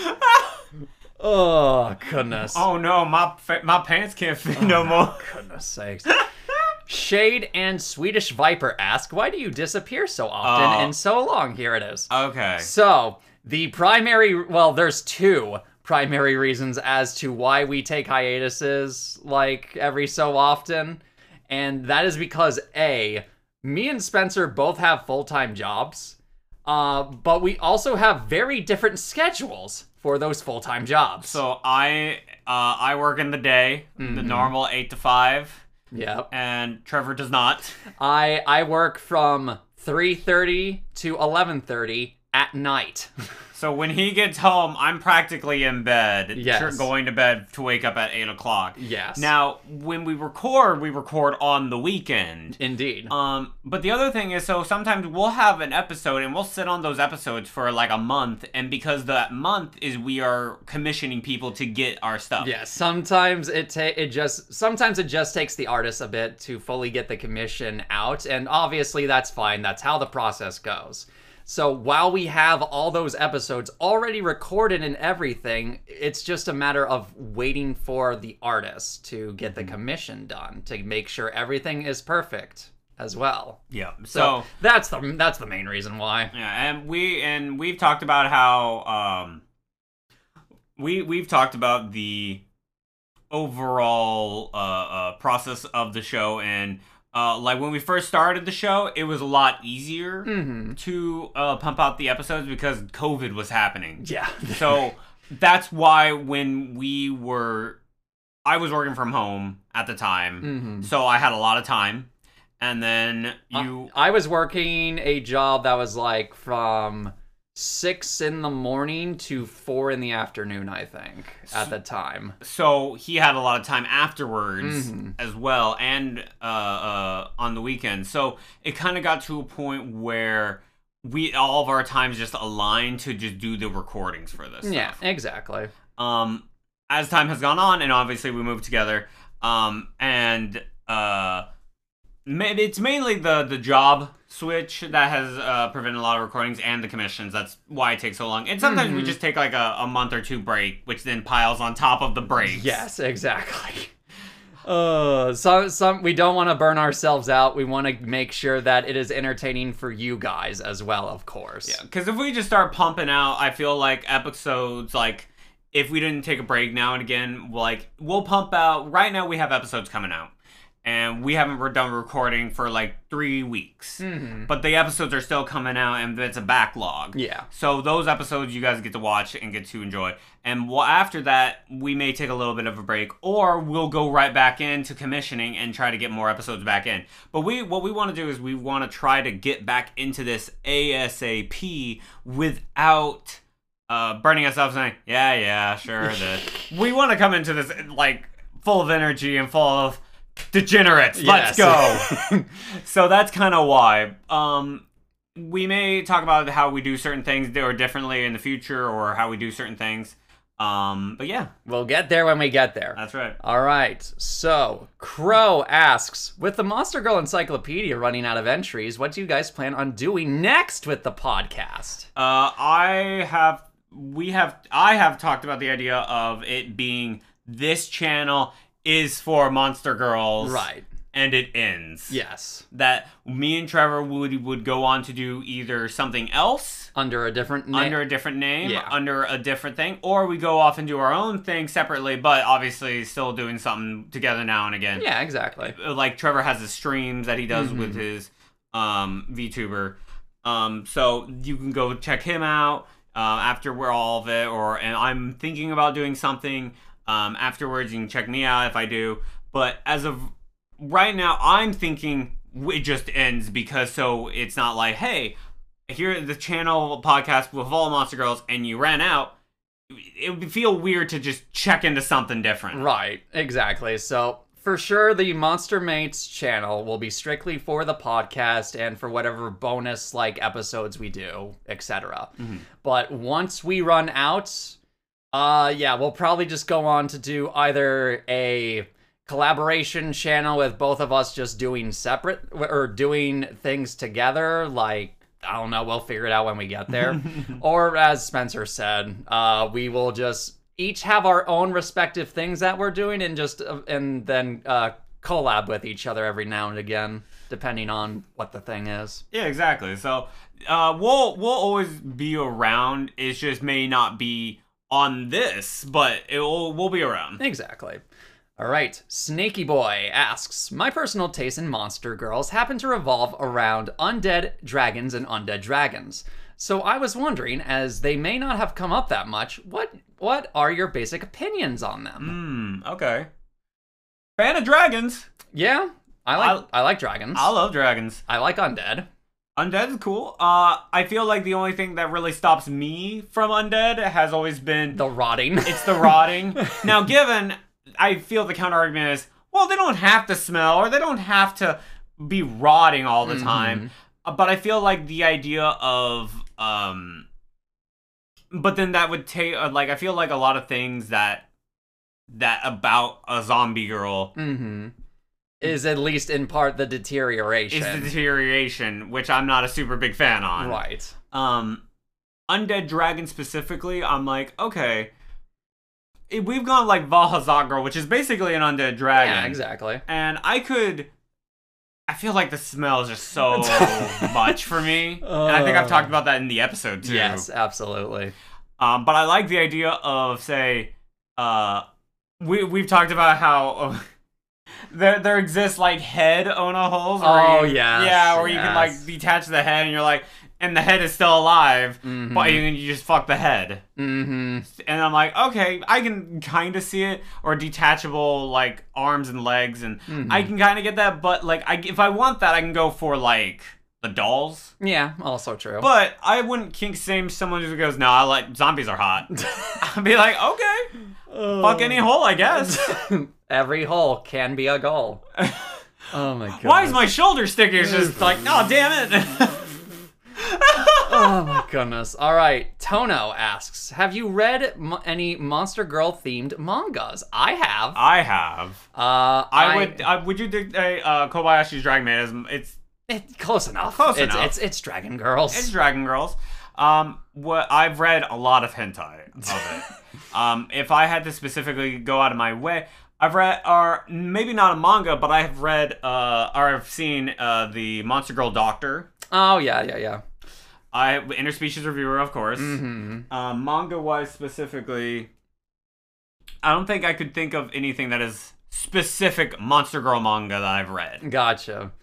Oh, goodness. Oh no, my fa- my pants can't fit no more. Goodness sakes. Shade and Swedish Viper ask, why do you disappear so often Oh. and so long? Here it is. Okay. So, the primary, well, there's two primary reasons as to why we take hiatuses, like, every so often. And that is because, A, me and Spencer both have full-time jobs, uh, but we also have very different schedules for those full-time jobs. So I uh, I work in the day, the Mhm. normal eight to five, Yep. and Trevor does not. I I work from three thirty to eleven thirty at night. So when he gets home, I'm practically in bed, Yes. tr- going to bed to wake up at eight o'clock. Yes. Now, when we record, we record on the weekend. Indeed. Um, but the other thing is, so sometimes we'll have an episode and we'll sit on those episodes for like a month, and because that month is we are commissioning people to get our stuff. Yeah, sometimes it ta- it just sometimes it just takes the artist a bit to fully get the commission out, and obviously that's fine. That's how the process goes. So while we have all those episodes already recorded and everything, it's just a matter of waiting for the artist to get the commission done to make sure everything is perfect as well. Yeah. So, So, that's the that's the main reason why. yeah, and we and we've talked about how um we we've talked about the overall uh, uh process of the show, and uh like when we first started the show, it was a lot easier Mm-hmm. to uh pump out the episodes because COVID was happening. Yeah. So that's why when we were I was working from home at the time, Mm-hmm. so I had a lot of time. And then you I was working a job that was like from six in the morning to four in the afternoon, I think, at the time. so he had a lot of time afterwards Mhm. as well, and uh, uh, on the weekend. So it kind of got to a point where we all of our times just align to just do the recordings for this. Yeah, stuff. exactly. Um, as time has gone on, and obviously we moved together, um, and uh, it's mainly the the job switch that has uh, prevented a lot of recordings and the commissions. That's why it takes so long. And sometimes mm-hmm. we just take like a, a month or two break, which then piles on top of the breaks. Yes, exactly. Uh, so some we don't want to burn ourselves out. We want to make sure that it is entertaining for you guys as well, of course. Yeah, because if we just start pumping out, I feel like episodes, like if we didn't take a break now and again, like we'll pump out. Right now, we have episodes coming out. And we haven't done recording for like three weeks. Mm-hmm. But the episodes are still coming out, and it's a backlog. Yeah. So those episodes you guys get to watch and get to enjoy. And after that, we may take a little bit of a break, or we'll go right back into commissioning and try to get more episodes back in. But we, what we want to do is we want to try to get back into this ASAP without uh, burning ourselves saying, yeah, yeah, sure. The... we want to come into this like full of energy and full of degenerates. Let's yes. go. So that's kind of why. Um, we may talk about how we do certain things or differently in the future, or how we do certain things. Um, but yeah, we'll get there when we get there. That's right. All right. So Crow asks, with the Monster Girl Encyclopedia running out of entries, what do you guys plan on doing next with the podcast? Uh, I have, we have, I have talked about the idea of it being this channel is for Monster Girls. Right. And it ends. Yes. That me and Trevor would would go on to do either something else. Under a different name. Under a different name. Yeah. Under a different thing. Or we go off and do our own thing separately, but obviously still doing something together now and again. Yeah, exactly. Like Trevor has his streams that he does mm-hmm. with his um, VTuber. Um, so you can go check him out uh, after we're all of it. Or and I'm thinking about doing something. Um, afterwards, you can check me out if I do. But as of right now, I'm thinking it just ends because so it's not like, hey, here the channel podcast with all Monster Girls and you ran out. It would feel weird to just check into something different. Right, exactly. So for sure, the Monster Mates channel will be strictly for the podcast and for whatever bonus like episodes we do, et cetera. Mm-hmm. But once we run out... Uh, yeah, we'll probably just go on to do either a collaboration channel with both of us just doing separate, or doing things together, like, I don't know, we'll figure it out when we get there. Or, as Spencer said, uh, we will just each have our own respective things that we're doing and just, uh, and then, uh, collab with each other every now and again, depending on what the thing is. Yeah, exactly. So, uh, we'll, we'll always be around, it just may not be on this, but it will we'll be around. Exactly. All right. Snaky Boy asks, my personal taste in Monster Girls happen to revolve around undead dragons and undead dragons. So I was wondering, as they may not have come up that much, what what are your basic opinions on them? Hmm, okay. Fan of dragons. Yeah, I like I, I like dragons. I love dragons. I like undead. Undead is cool. Uh, I feel like the only thing that really stops me from undead has always been... the rotting. It's the rotting. Now, given, I feel the counter-argument is, well, they don't have to smell, or they don't have to be rotting all the time. Mm-hmm. Uh, but I feel like the idea of... um, but then that would take... Uh, like, I feel like a lot of things that... that about a zombie girl... Mm-hmm. is at least in part the deterioration. Is the deterioration, which I'm not a super big fan on. Right. Um, Undead Dragon specifically, I'm like, okay. It, we've gone like Valhalla Girl, which is basically an undead dragon. Yeah, exactly. And I could... I feel like the smell is just so much for me. Uh, and I think I've talked about that in the episode, too. Yes, absolutely. Um, but I like the idea of, say... Uh, we, we've talked about how... Uh, There, there exists like head Ona holes. Oh you, yes, yeah, where yes. you can like detach the head, and you're like, and the head is still alive, mm-hmm. but you, you just fuck the head. Mm-hmm. And I'm like, okay, I can kind of see it, or detachable like arms and legs, and mm-hmm. I can kind of get that. But like, I, if I want that, I can go for like the dolls. Yeah, also true. But I wouldn't kink shame someone who goes, no, I like zombies are hot. I'd be like, okay, oh. fuck any hole, I guess. Every hole can be a goal. Oh my god. Why is my shoulder sticker just like, oh damn it? Oh my goodness. All right. Tono asks, have you read mo- any Monster Girl themed mangas? I have. I have. Uh, I, I would. Uh, would you think uh, Kobayashi's Dragon Maid is it's It, close enough. Close it's, enough. It's it's Dragon Girls. it's Dragon Girls. Um, what I've read a lot of hentai of it. um, if I had to specifically go out of my way, I've read, or maybe not a manga, but I have read, uh, or I've seen uh, the Monster Girl Doctor. Oh yeah, yeah, yeah. I Interspecies Reviewer, of course. Mm-hmm. Um, manga-wise, specifically, I don't think I could think of anything that is specific Monster Girl manga that I've read. Gotcha.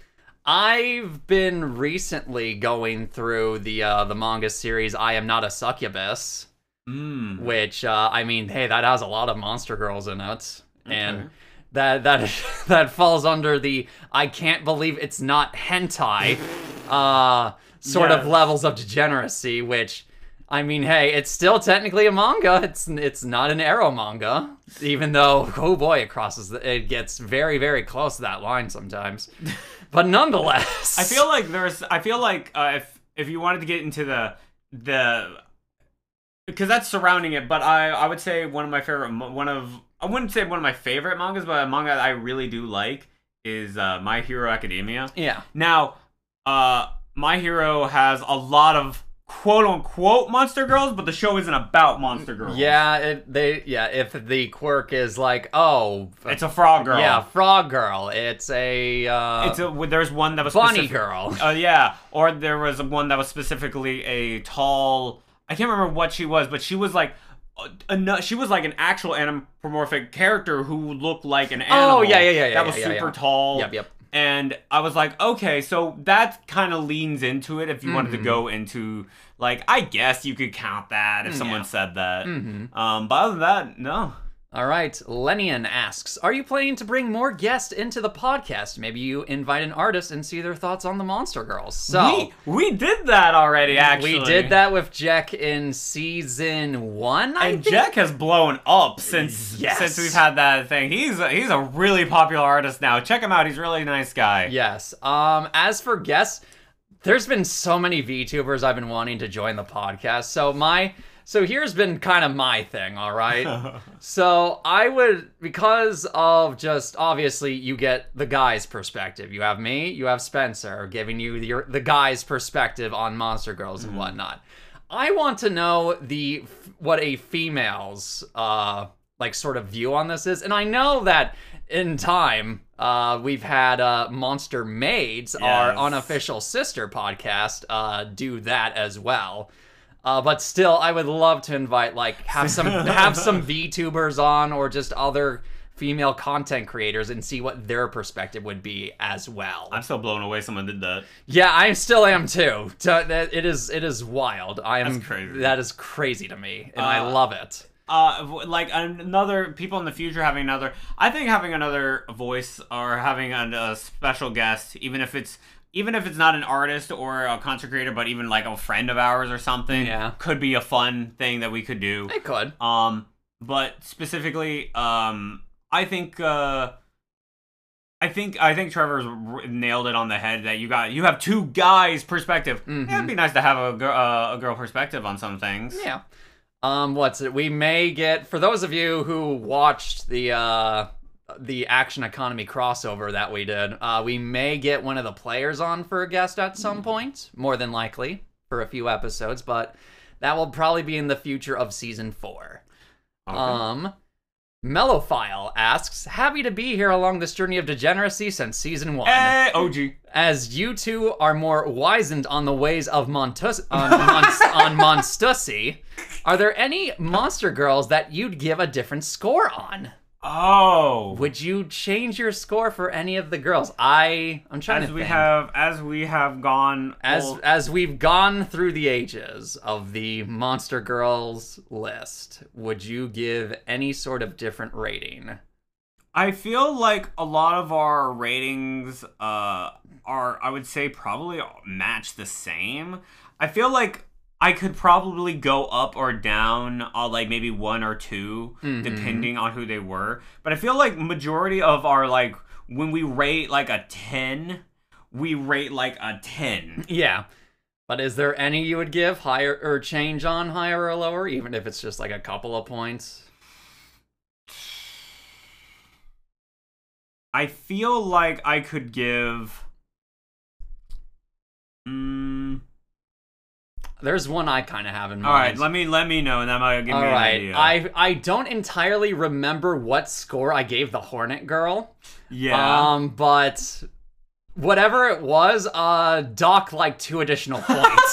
I've been recently going through the uh, the manga series I Am Not a Succubus, Mm. which uh, I mean, hey, that has a lot of monster girls in it, okay. and that that that falls under the I can't believe it's not hentai uh, sort yes. of levels of degeneracy. Which, I mean, hey, it's still technically a manga. It's it's not an ero manga, even though oh boy, it crosses the, it gets very very close to that line sometimes. But nonetheless, I feel like there's. I feel like uh, if if you wanted to get into the the because that's surrounding it, but I I would say one of my favorite one of I wouldn't say one of my favorite mangas, but a manga that I really do like is uh, My Hero Academia. Yeah. Now, uh, My Hero has a lot of quote unquote monster girls, but the show isn't about monster girls. Yeah, it, they yeah. If the quirk is like, oh, it's a frog girl. Yeah, frog girl. It's a uh, it's a there's one that was bunny specific, girl. Uh, yeah, or there was one that was specifically a tall. I can't remember what she was, but she was like. A, she was like an actual anthropomorphic character who looked like an animal. Oh yeah, yeah, yeah, yeah. That was yeah, super yeah. tall. Yep, yep. And I was like, okay, so that kind of leans into it if you mm-hmm. wanted to go into, like, I guess you could count that if someone yeah. said that. Mm-hmm. Um, but other than that, no. All right. Lenian asks, are you planning to bring more guests into the podcast? Maybe you invite an artist and see their thoughts on the Monster Girls. So We, we did that already, actually. We did that with Jack in season one, I And think? Jack has blown up since yes. since we've had that thing. He's a, he's a really popular artist now. Check him out. He's a really nice guy. Yes. Um. As for guests, there's been so many VTubers I've been wanting to join the podcast. So my... So here's been kind of my thing, all right? So I would, because of just, obviously, you get the guy's perspective. You have me, you have Spencer, giving you the, the guy's perspective on Monster Girls and mm. whatnot. I want to know the what a female's, uh, like, sort of view on this is. And I know that in time, uh, we've had uh, Monster Maids, yes. our unofficial sister podcast, uh, do that as well. Uh, but still, I would love to invite, like, have some have some VTubers on or just other female content creators and see what their perspective would be as well. I'm still blown away someone did that. Yeah, I still am too. It is it is wild. I am That's crazy. That is crazy to me, and uh, I love it. Uh, like another people in the future having another. I think having another voice or having a, a special guest, even if it's. Even if it's not an artist or a content creator, but even like a friend of ours or something, yeah. could be a fun thing that we could do. It could. Um, but specifically, um, I think, uh, I think, I think Trevor's nailed it on the head that you got, you have two guys' perspective. Mm-hmm. Yeah, it'd be nice to have a girl, uh, a girl perspective on some things. Yeah. Um, what's it? We may get, for those of you who watched the, uh, the Action Economy crossover that we did, uh, we may get one of the players on for a guest at some point, more than likely, for a few episodes, but that will probably be in the future of season four. Okay. Um, Mellophile asks, happy to be here along this journey of degeneracy since season one. Hey, O G. As you two are more wizened on the ways of Montus- on, Monst- on Monstussy, are there any Monster Girls that you'd give a different score on? Oh, would you change your score for any of the girls? I I'm trying as to we think. have as we have gone as old. as we've gone through the ages of the Monster Girls list. Would you give any sort of different rating? I feel like a lot of our ratings uh are I would say probably match the same. I feel like I could probably go up or down on like maybe one or two, mm-hmm. depending on who they were. But I feel like majority of our like when we rate like a ten, we rate like a ten. Yeah. But is there any you would give higher or change on higher or lower, even if it's just like a couple of points? I feel like I could give. Mm, There's one I kind of have in mind. all right, let me let me know, and that might give All me right, an idea. I I don't entirely remember what score I gave the Hornet Girl. yeah. Um, but whatever it was, uh, dock like two additional points.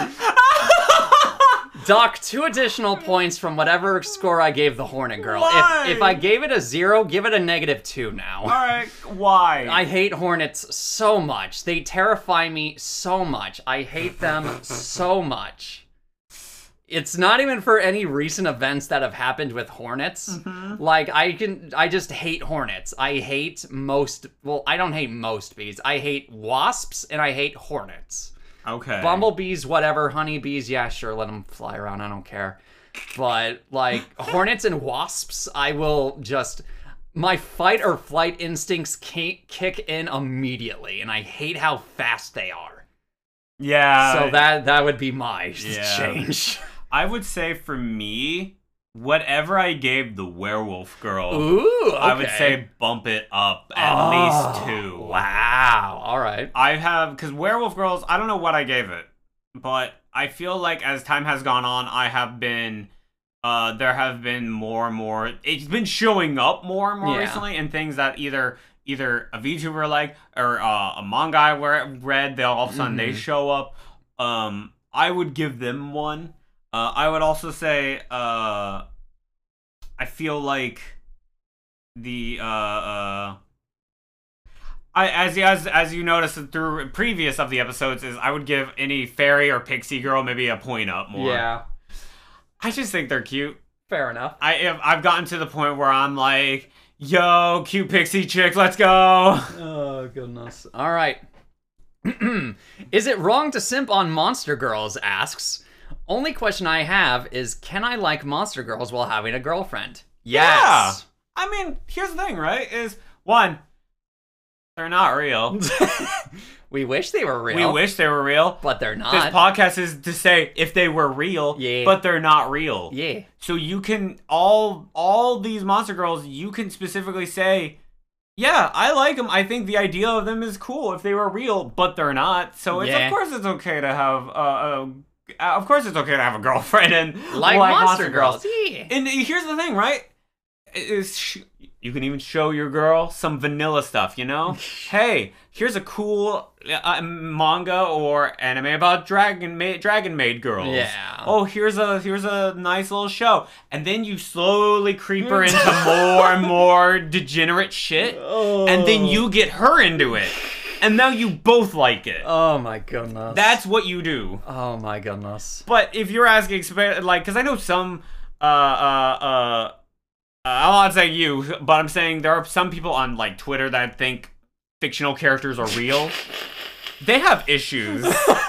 Dock two additional points from whatever score I gave the Hornet Girl. Why? If if I gave it a zero, give it a negative two now. All right, why? I hate hornets so much. They terrify me so much. I hate them so much. It's not even for any recent events that have happened with hornets. Mm-hmm. Like, I can, I just hate hornets. I hate most, well, I don't hate most bees. I hate wasps and I hate hornets. Okay. Bumblebees, whatever. Honeybees, yeah, sure, let them fly around. I don't care. But, like, hornets and wasps, I will just... My fight or flight instincts can't kick in immediately, and I hate how fast they are. Yeah. So that that would be my Yeah. change. I would say for me, whatever I gave the werewolf girl, Ooh, okay. I would say bump it up at Oh, least two. Wow. All right. I have, because werewolf girls, I don't know what I gave it, but I feel like as time has gone on, I have been, uh, there have been more and more, it's been showing up more and more Yeah. recently in things that either either a VTuber like, or uh, a manga I read, they'll all of a sudden Mm-hmm. they show up. Um, I would give them one. Uh, I would also say, uh, I feel like the, uh, uh, I, as as as you noticed through previous of the episodes, is I would give any fairy or pixie girl maybe a point up more. Yeah. I just think they're cute. Fair enough. I have I've gotten to the point where I'm like, yo, cute pixie chick, let's go. Oh, goodness. All right. Is it wrong to simp on Monster Girls, asks. Only question I have is, can I like Monster Girls while having a girlfriend? Yes. I mean, here's the thing, right? Is one, they're not real. We wish they were real. We wish they were real. But they're not. This podcast is to say if they were real, Yeah. but they're not real. Yeah. So you can all all these monster girls, you can specifically say, yeah, I like them. I think the idea of them is cool if they were real, but they're not. So it's Yeah. of course it's okay to have uh, uh of course it's okay to have a girlfriend and Like, Monster, Girls. Yeah. And here's the thing, right? Is sh- you can even show your girl some vanilla stuff, you know? Hey, here's a cool uh, manga or anime about dragon maid, dragon maid girls. Yeah. Oh, here's a here's a nice little show, and then you slowly creep her into more and more degenerate shit, and then you get her into it, and now you both like it. Oh my goodness. That's what you do. Oh my goodness. But if you're asking, expe- like, because I know some, uh, uh, uh, uh, I'm not saying you, but I'm saying there are some people on, like, Twitter that think fictional characters are real. They have issues.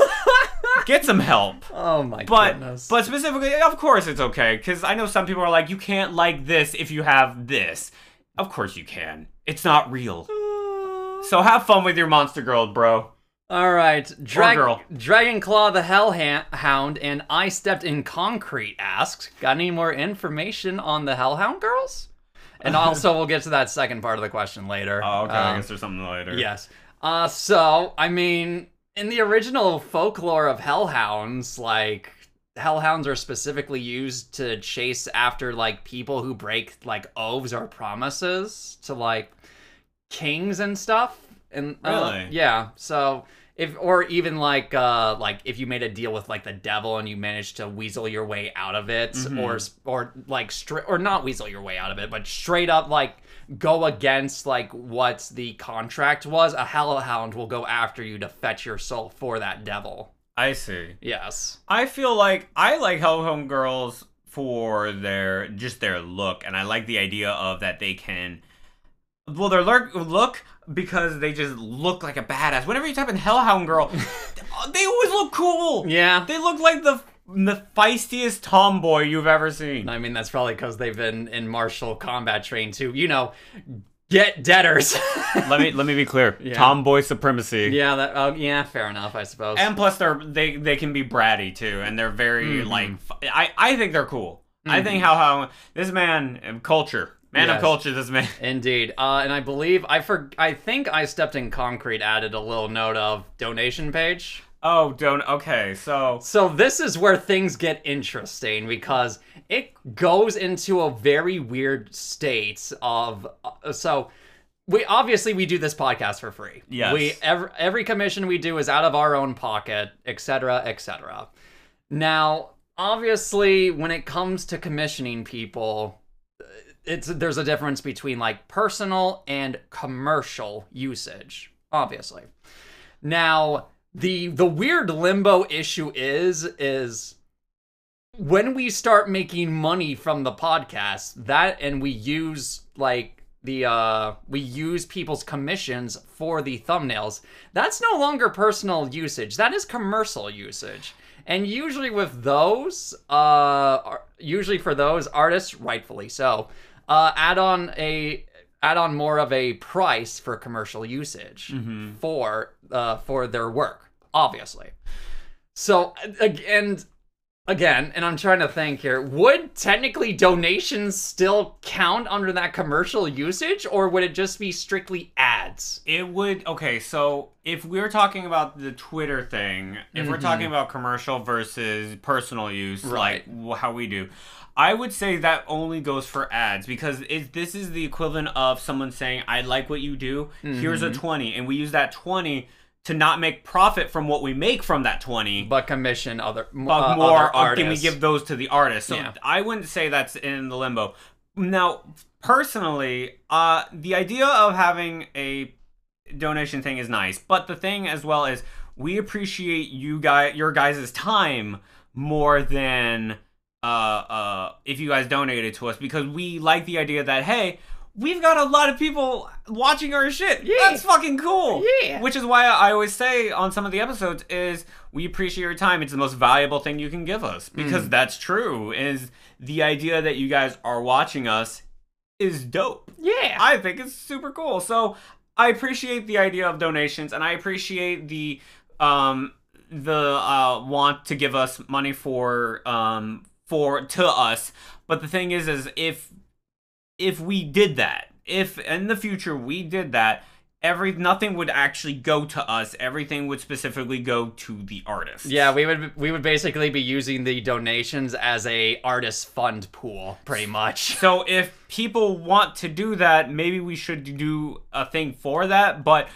Get some help. Oh my But, goodness. but specifically, of course it's okay, because I know some people are like, you can't like this if you have this. Of course you can. It's not real. So have fun with your monster girl, bro. All right, Drag- girl. Dragonclaw the Hellhound and I Stepped in Concrete asks, got any more information on the Hellhound girls? And also, we'll get to that second part of the question later. Oh, okay. I Um, guess there's something later. Yes. Uh, so, I mean, in the original folklore of hellhounds, like, hellhounds are specifically used to chase after, like, people who break, like, oaths or promises to, like, kings and stuff. And uh, Really? Yeah. So, if, or even, like, uh, like, if you made a deal with, like, the devil and you managed to weasel your way out of it, Mhm. or, or, like, straight, or not weasel your way out of it, but straight up, like, go against, like, what the contract was, a hellhound will go after you to fetch your soul for that devil. I see. Yes. I feel like I like Hellhound girls for their just their look, and I like the idea of that they can, well, their look, look because they just look like a badass. Whenever you type in Hellhound girl, they always look cool. Yeah. They look like the the feistiest tomboy you've ever seen. I mean, that's probably because they've been in martial combat trained too. You know, Get debtors. let me let me be clear. Yeah. Tomboy supremacy. Yeah, that. Oh, yeah, fair enough, I suppose. And plus, they're they they can be bratty too, and they're very Mhm. like. I I think they're cool. I Mhm. think how how this man um, culture man Yes. of culture. This man. Indeed. Uh, and I believe I for I think I stepped in concrete added a little note of donation page. Oh, don't. Okay, so So this is where things get interesting because it goes into a very weird state of uh, so we obviously we do this podcast for free. Yes. We every, every commission we do is out of our own pocket, et cetera, et cetera. Now, obviously, when it comes to commissioning people, it's there's a difference between like personal and commercial usage, obviously. Now, the the weird limbo issue is is when we start making money from the podcast, that and we use like the uh we use people's commissions for the thumbnails, that's no longer personal usage. That is commercial usage. And usually with those, uh usually for those artists, rightfully so, uh add on a add on more of a price for commercial usage Mhm. for uh for their work, obviously. So again, again, and I'm trying to think here, would technically donations still count under that commercial usage, or would it just be strictly ads? it would. Okay, so if we're talking about the Twitter thing, if we're Mhm. talking about commercial versus personal use, Right. like wh- how we do, I would say that only goes for ads because it, this is the equivalent of someone saying, "I like what you do. Here's a Mhm. twenty," and we use that twenty to not make profit from what we make from that twenty. But commission other, But uh, more, other or can we artists. give those to the artist? So Yeah. I wouldn't say that's in the limbo. Now, personally, uh, the idea of having a donation thing is nice, but the thing as well is we appreciate you guys, your guys' time more than uh, uh, if you guys donated to us because we like the idea that hey, we've got a lot of people watching our shit. Yeah. That's fucking cool. Yeah. Which is why I always say on some of the episodes is we appreciate your time. It's the most valuable thing you can give us because Mm. that's true. Is the idea that you guys are watching us is dope. Yeah. I think it's super cool. So I appreciate the idea of donations and I appreciate the um the uh want to give us money for um for to us. But the thing is is if if we did that, if in the future we did that, every nothing would actually go to us. Everything would specifically go to the artist. Yeah, we would we would basically be using the donations as a artist fund pool, pretty much. So if people want to do that, maybe we should do a thing for that. But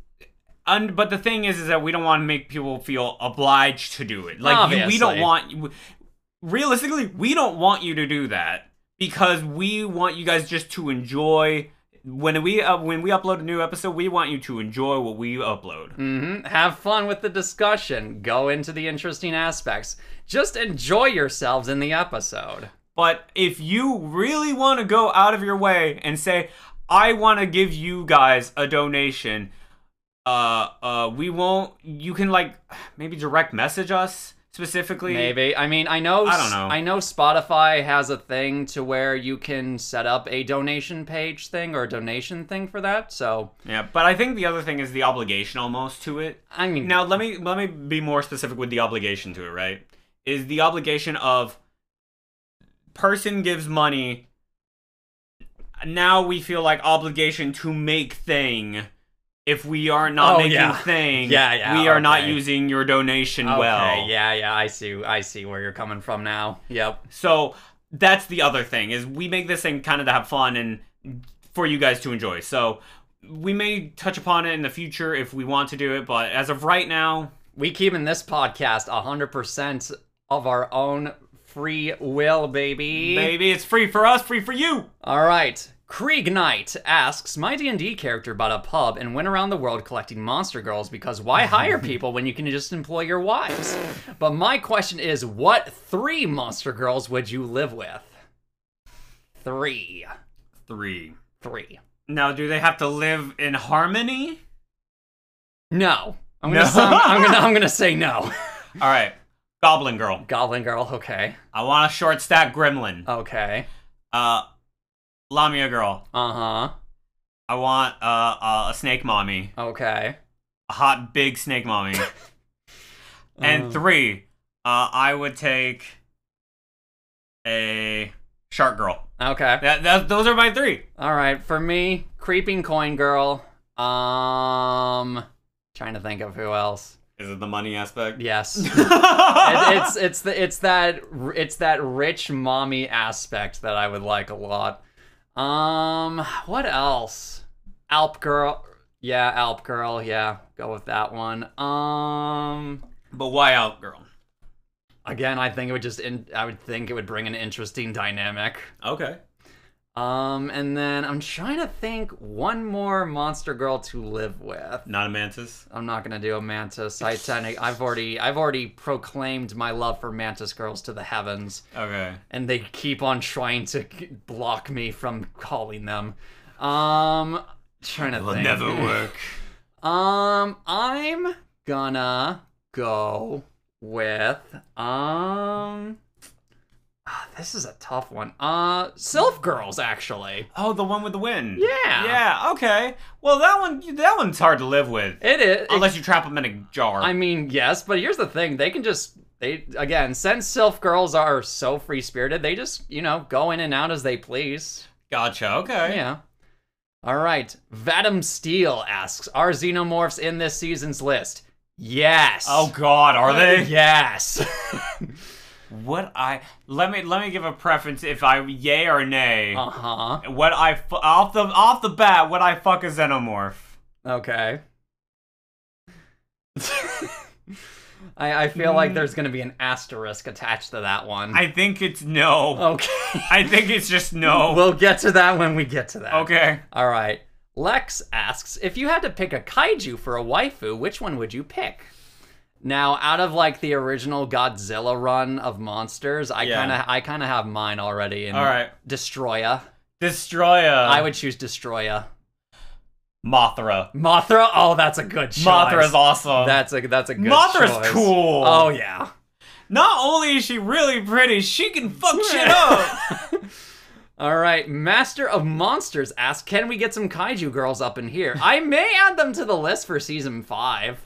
un, but the thing is, is that we don't want to make people feel obliged to do it. Like you, we don't Obviously. want. Realistically, we don't want you to do that because we want you guys just to enjoy. When we uh, when we upload a new episode, we want you to enjoy what we upload. Mm-hmm. Have fun with the discussion. Go into the interesting aspects. Just enjoy yourselves in the episode. But if you really want to go out of your way and say, I want to give you guys a donation, uh, uh, we won't, you can like maybe direct message us specifically. Maybe. I mean, I know I don't know. I know Spotify has a thing to where you can set up a donation page thing or a donation thing for that. So, Yeah, but I think the other thing is the obligation almost to it. I mean, Now, let me let me be more specific with the obligation to it, right? Is the obligation of person gives money, now we feel like obligation to make thing. If we are not Oh, making yeah. thing, Yeah, yeah, we are not okay. using your donation okay, well. yeah, yeah, I see. I see where you're coming from now. Yep. So that's the other thing is we make this thing kind of to have fun and for you guys to enjoy. So we may touch upon it in the future if we want to do it, but as of right now, We keeping this podcast one hundred percent of our own free will, baby. baby, it's free for us, free for you. All right. Krieg Knight asks, my D and D character bought a pub and went around the world collecting monster girls because why hire people when you can just employ your wives? But my question is, what three monster girls would you live with? Three. Three. Three. Now, do they have to live in harmony? No. I'm gonna, No. say, I'm gonna I'm gonna say no. All right. Goblin girl. Goblin girl, okay. I want a short stack gremlin. Okay. Uh, Lamia girl. Uh-huh. I want uh, uh, a snake mommy. Okay. A hot, big snake mommy. And Um. three, uh, I would take a shark girl. Okay. That, that, those are my three. All right. For me, creeping coin girl. Um, trying to think of who else. Is it the money aspect? Yes. it, it's it's the it's that it's that rich mommy aspect that I would like a lot. Um, what else? Alp girl. Yeah, Alp girl. Yeah, go with that one. Um, But why out, girl? again, I think it would just in, I would think it would bring an interesting dynamic. Okay. Um, and then I'm trying to think one more monster girl to live with. Not a mantis. I'm not gonna do a mantis. I technic- I've already I've already proclaimed my love for mantis girls to the heavens, Okay. and they keep on trying to block me from calling them. Um, trying to It'll think. never work. Um, I'm gonna go with um. ah, This is a tough one. Uh, Sylph Girls, actually. Oh, the one with the wind. Yeah. Yeah. Okay. Well, that one that one's hard to live with. It is. Unless you trap them in a jar. I mean, yes, but here's the thing: they can just they again, since Sylph Girls are so free spirited, they just you know go in and out as they please. Gotcha. Okay. Yeah. All right. Vadim Steele asks: are xenomorphs in this season's list? Yes. Oh God, are they? Yes. What I let me let me give a preference if I yay or nay. Uh huh. What I fu- off the off the bat, would I fuck a xenomorph? Okay. I I feel like there's gonna be an asterisk attached to that one. I think it's no. Okay. I think it's just no. We'll get to that when we get to that. Okay. All right. Lex asks, if you had to pick a kaiju for a waifu, which one would you pick? Now, out of like the original Godzilla run of monsters, I Yeah. kind of I kind of have mine already. In All right. Destroya. Destroya. I would choose Destroya. Mothra. Mothra. Oh, that's a good choice. Mothra's awesome. That's a that's a good Mothra's choice. cool. Oh yeah. Not only is she really pretty, she can fuck shit up. All right, Master of Monsters asks, can we get some kaiju girls up in here? I may add them to the list for season five.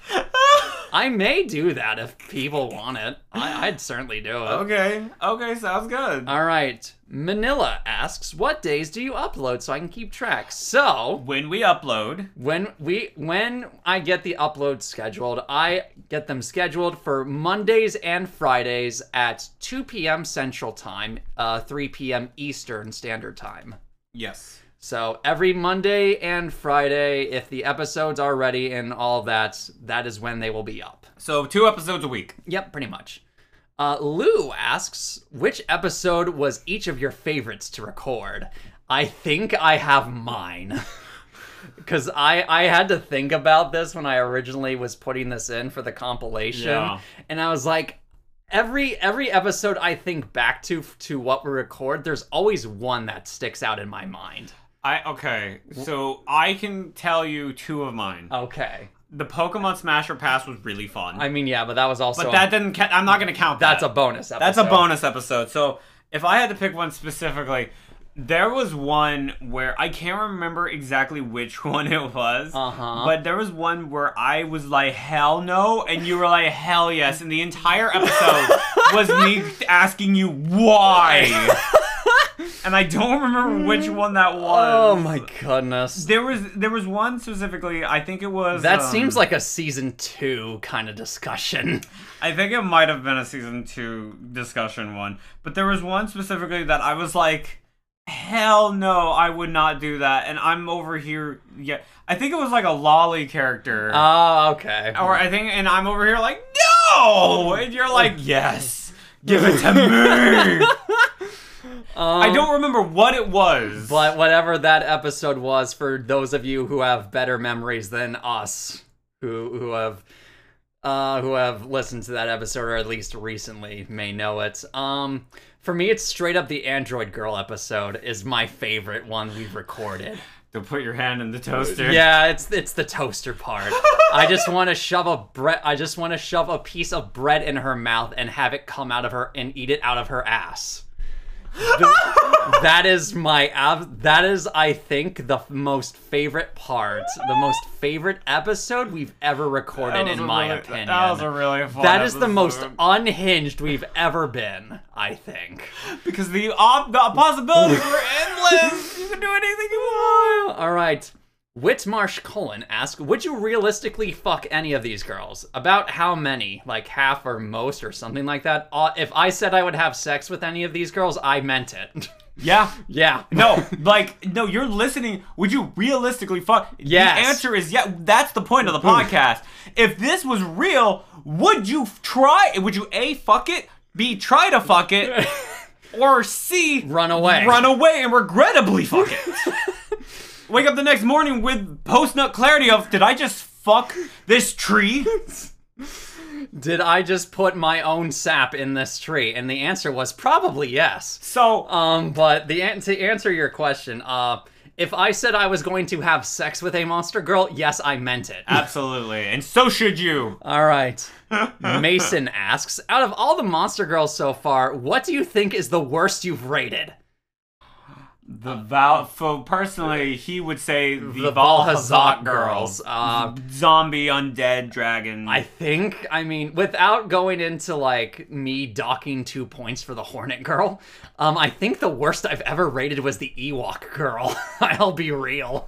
I may do that if people want it. I, I'd certainly do it. Okay. Okay, sounds good. All right, Manila asks, what days do you upload so I can keep track? So, When we upload, when we when I get the uploads scheduled, I get them scheduled for Mondays and Fridays at two p.m. Central Time, uh, three p.m. Eastern Standard Time. yes. So every Monday and Friday, if the episodes are ready and all of that, that is when they will be up. So two episodes a week. Yep, pretty much. Uh, Lou asks, which episode was each of your favorites to record? I think I have mine. Because I, I had to think about this when I originally was putting this in for the compilation. Yeah. And I was like, every every episode I think back to to what we record, there's always one that sticks out in my mind. I okay. So I can tell you two of mine. Okay. The Pokemon Smasher Pass was really fun. I mean, yeah, but that was also... but that didn't ca- I'm not going to count that. That's a bonus episode. That's a bonus episode. So if I had to pick one specifically, there was one where I can't remember exactly which one it was. Uh-huh. But there was one where I was like, hell no, and you were like, hell yes. And the entire episode was me asking you why. And I don't remember which one that was. Oh my goodness. There was there was one specifically, I think it was... That um, seems like a season two kind of discussion. I think it might have been a season two discussion one. But there was one specifically that I was like, hell no, I would not do that. And I'm over here, yeah. I think it was like a lolly character. Oh, okay. or I think, and I'm over here like, no! And you're like, yes, give it to me! Um, I don't remember what it was. But whatever that episode was, for those of you who have better memories than us, who who have uh, who have listened to that episode or at least recently may know it. Um, for me, it's straight up the Android Girl episode is my favorite one we've recorded. To put your hand in the toaster. Yeah, it's it's the toaster part. I just want to shove a bread. I just want to shove a piece of bread in her mouth and have it come out of her and eat it out of her ass. The, That is my ab- that is I think the f- most favorite part, the most favorite episode we've ever recorded in my really, opinion. That was a really fun That is the most episode. unhinged we've ever been, I think. Because the, op- the possibilities were endless. You can do anything you want. All right. Whitmarsh Cullen asks, would you realistically fuck any of these girls? About how many? Like half or most or something like that? Uh, if I said I would have sex with any of these girls, I meant it. Yeah. Yeah. No, like, no, you're listening. Would you realistically fuck? Yes. The answer is yeah. That's the point of the podcast. If this was real, would you try? Would you A, fuck it, B, try to fuck it, or C, Run away. Run away and regrettably fuck it? Wake up the next morning with post-nut clarity of, did I just fuck this tree? Did I just put my own sap in this tree? And the answer was probably yes. So, Um, but the an- to answer your question, uh, if I said I was going to have sex with a monster girl, yes, I meant it. absolutely. And so should you. All right. Mason asks, out of all the monster girls so far, what do you think is the worst you've rated? The Val, so personally, he would say the, The Valhazak Valhazak girls. girls. Uh, Zombie, undead, dragon. I think, I mean, without going into, like, me docking two points for the Hornet Girl, um, I think the worst I've ever rated was the Ewok Girl. I'll be real.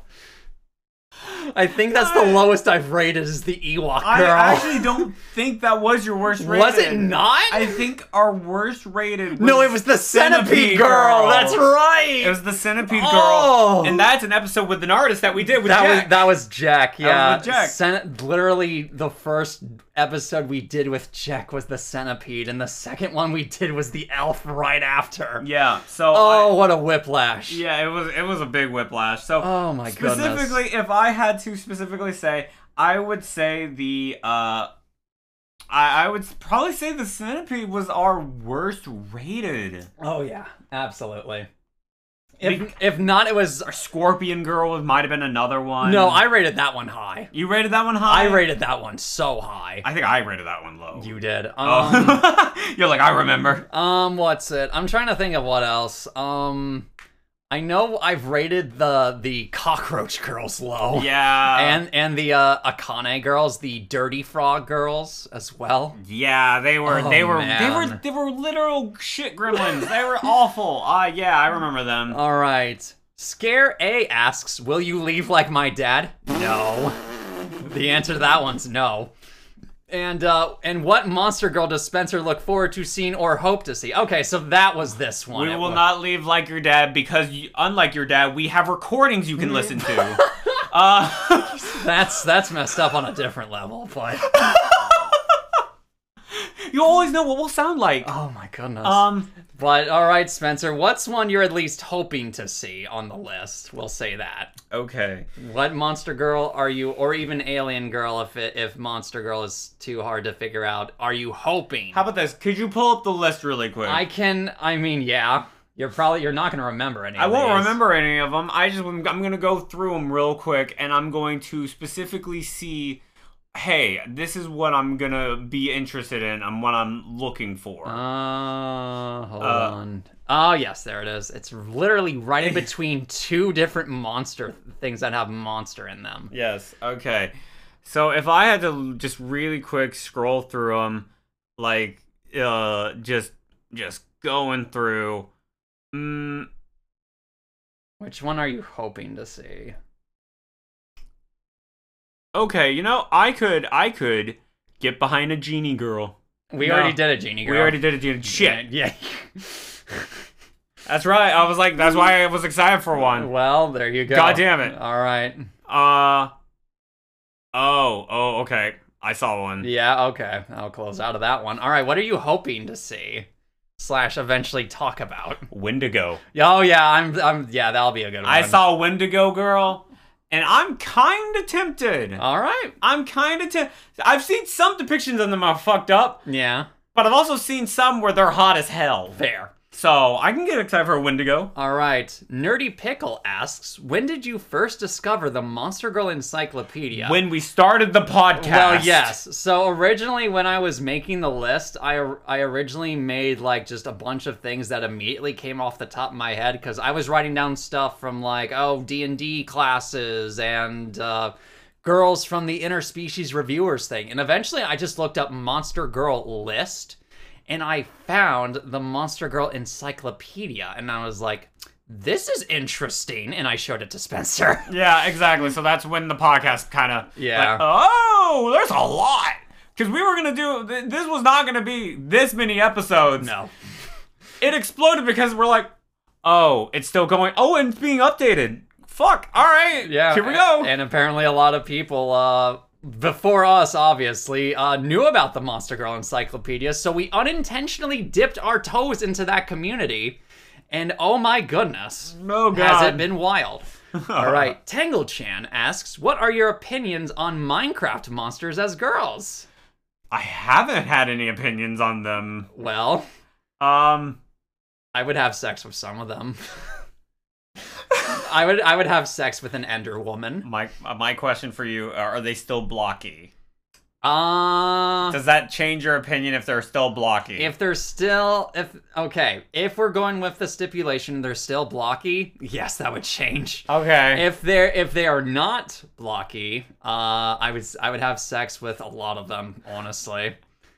I think that's the lowest I've rated is the Ewok I Girl. actually don't think that was your worst rated. Was it not? I think our worst rated was No, it was the Centipede, Girl. That's right. It was the Centipede Oh. Girl. And that's an episode with an artist that we did with that Jack. was that was Jack. Yeah, was with Jack. Cen- literally, the first episode we did with Jack was the Centipede, and the second one we did was the Elf right after. Yeah, so Oh, I, what a whiplash! yeah, it was it was a big whiplash. So Oh my goodness. specifically, if I had to specifically say, I would say the uh I, I would probably say the Centipede was our worst rated. Oh yeah, absolutely. If if not, it was. Our Scorpion Girl might have been another one. No, I rated that one high. You rated that one high? I rated that one so high. I think I rated that one low. You did. Um, Oh. You're like, I remember. um, what's it? I'm trying to think of what else. Um, I know I've rated the the Cockroach Girls low. Yeah. And and the uh, Akane girls, the Dirty Frog girls as well. Yeah, they were Oh, they were man. they were they were literal shit gremlins. They were awful. Uh yeah, I remember them. All right. Scare A asks, "Will you leave like my dad?" No. The answer to that one's no. And uh, and what monster girl does Spencer look forward to seeing or hope to see? Okay, so that was this one. We It will wa- not leave like your dad because you, unlike your dad, we have recordings you can listen to. uh That's that's messed up on a different level, but You always know what we'll sound like. oh my goodness. Um But all right, Spencer, what's one you're at least hoping to see on the list? We'll say that. okay. What monster girl are you, or even alien girl, if it, if monster girl is too hard to figure out, are you hoping? How about this? Could you pull up the list really quick? I can. I mean, yeah. You're probably you're not gonna remember any. I of won't these. remember any of them. I just I'm going to go through them real quick, and I'm going to specifically see, hey, this is what I'm going to be interested in and what I'm looking for. Uh, hold Uh, on. Oh yes, there it is. It's literally right in between two different monster things that have monster in them. Yes. Okay. So if I had to just really quick scroll through them, like uh, just just going through. Mm, Which one are you hoping to see? okay, you know, I could I could get behind a genie girl. We No. already did a genie girl. We already did a genie. Shit. Yeah. That's right. I was like, that's why I was excited for one. Well, there you go. God damn it. All right. Uh. Oh. Oh. Okay. I saw one. Yeah. Okay. I'll close out of that one. All right. What are you hoping to see? Slash eventually talk about. Wendigo. Oh yeah, I'm. I'm. Yeah, that'll be a good one. I saw Wendigo girl, and I'm kind of tempted. All right. I'm kind of tempted. I've seen some depictions of them are fucked up, Yeah. but I've also seen some where they're hot as hell. Fair. So I can get excited for a Wendigo. All right. Nerdy Pickle asks, when did you first discover the Monster Girl Encyclopedia? When we started the podcast. Well, yes. So originally when I was making the list, I, I originally made like just a bunch of things that immediately came off the top of my head because I was writing down stuff from like, oh, D and D classes and uh, girls from the Interspecies Reviewers thing. And eventually I just looked up Monster Girl list. And I found the Monster Girl Encyclopedia, and I was like, this is interesting, and I showed it to Spencer. Yeah, exactly. So that's when the podcast kind of, yeah. Like, oh, there's a lot. Because we were going to do, th- this was not going to be this many episodes. No. It exploded because we're like, oh, it's still going. Oh, and it's being updated. Fuck. All right. Yeah. Here we go. And apparently a lot of people, uh... before us, obviously, uh, knew about the Monster Girl Encyclopedia, so we unintentionally dipped our toes into that community, and oh my goodness, oh God. Has it been wild. All right, Tangle-chan asks, what are your opinions on Minecraft monsters as girls? I haven't had any opinions on them. Well, um, I would have sex with some of them. I would I would have sex with an Ender woman. My my question for you, are they still blocky? Uh Does that change your opinion if they're still blocky? If they're still if okay, if we're going with the stipulation they're still blocky, yes, that would change. Okay. If they're if they are not blocky, uh I would I would have sex with a lot of them, honestly.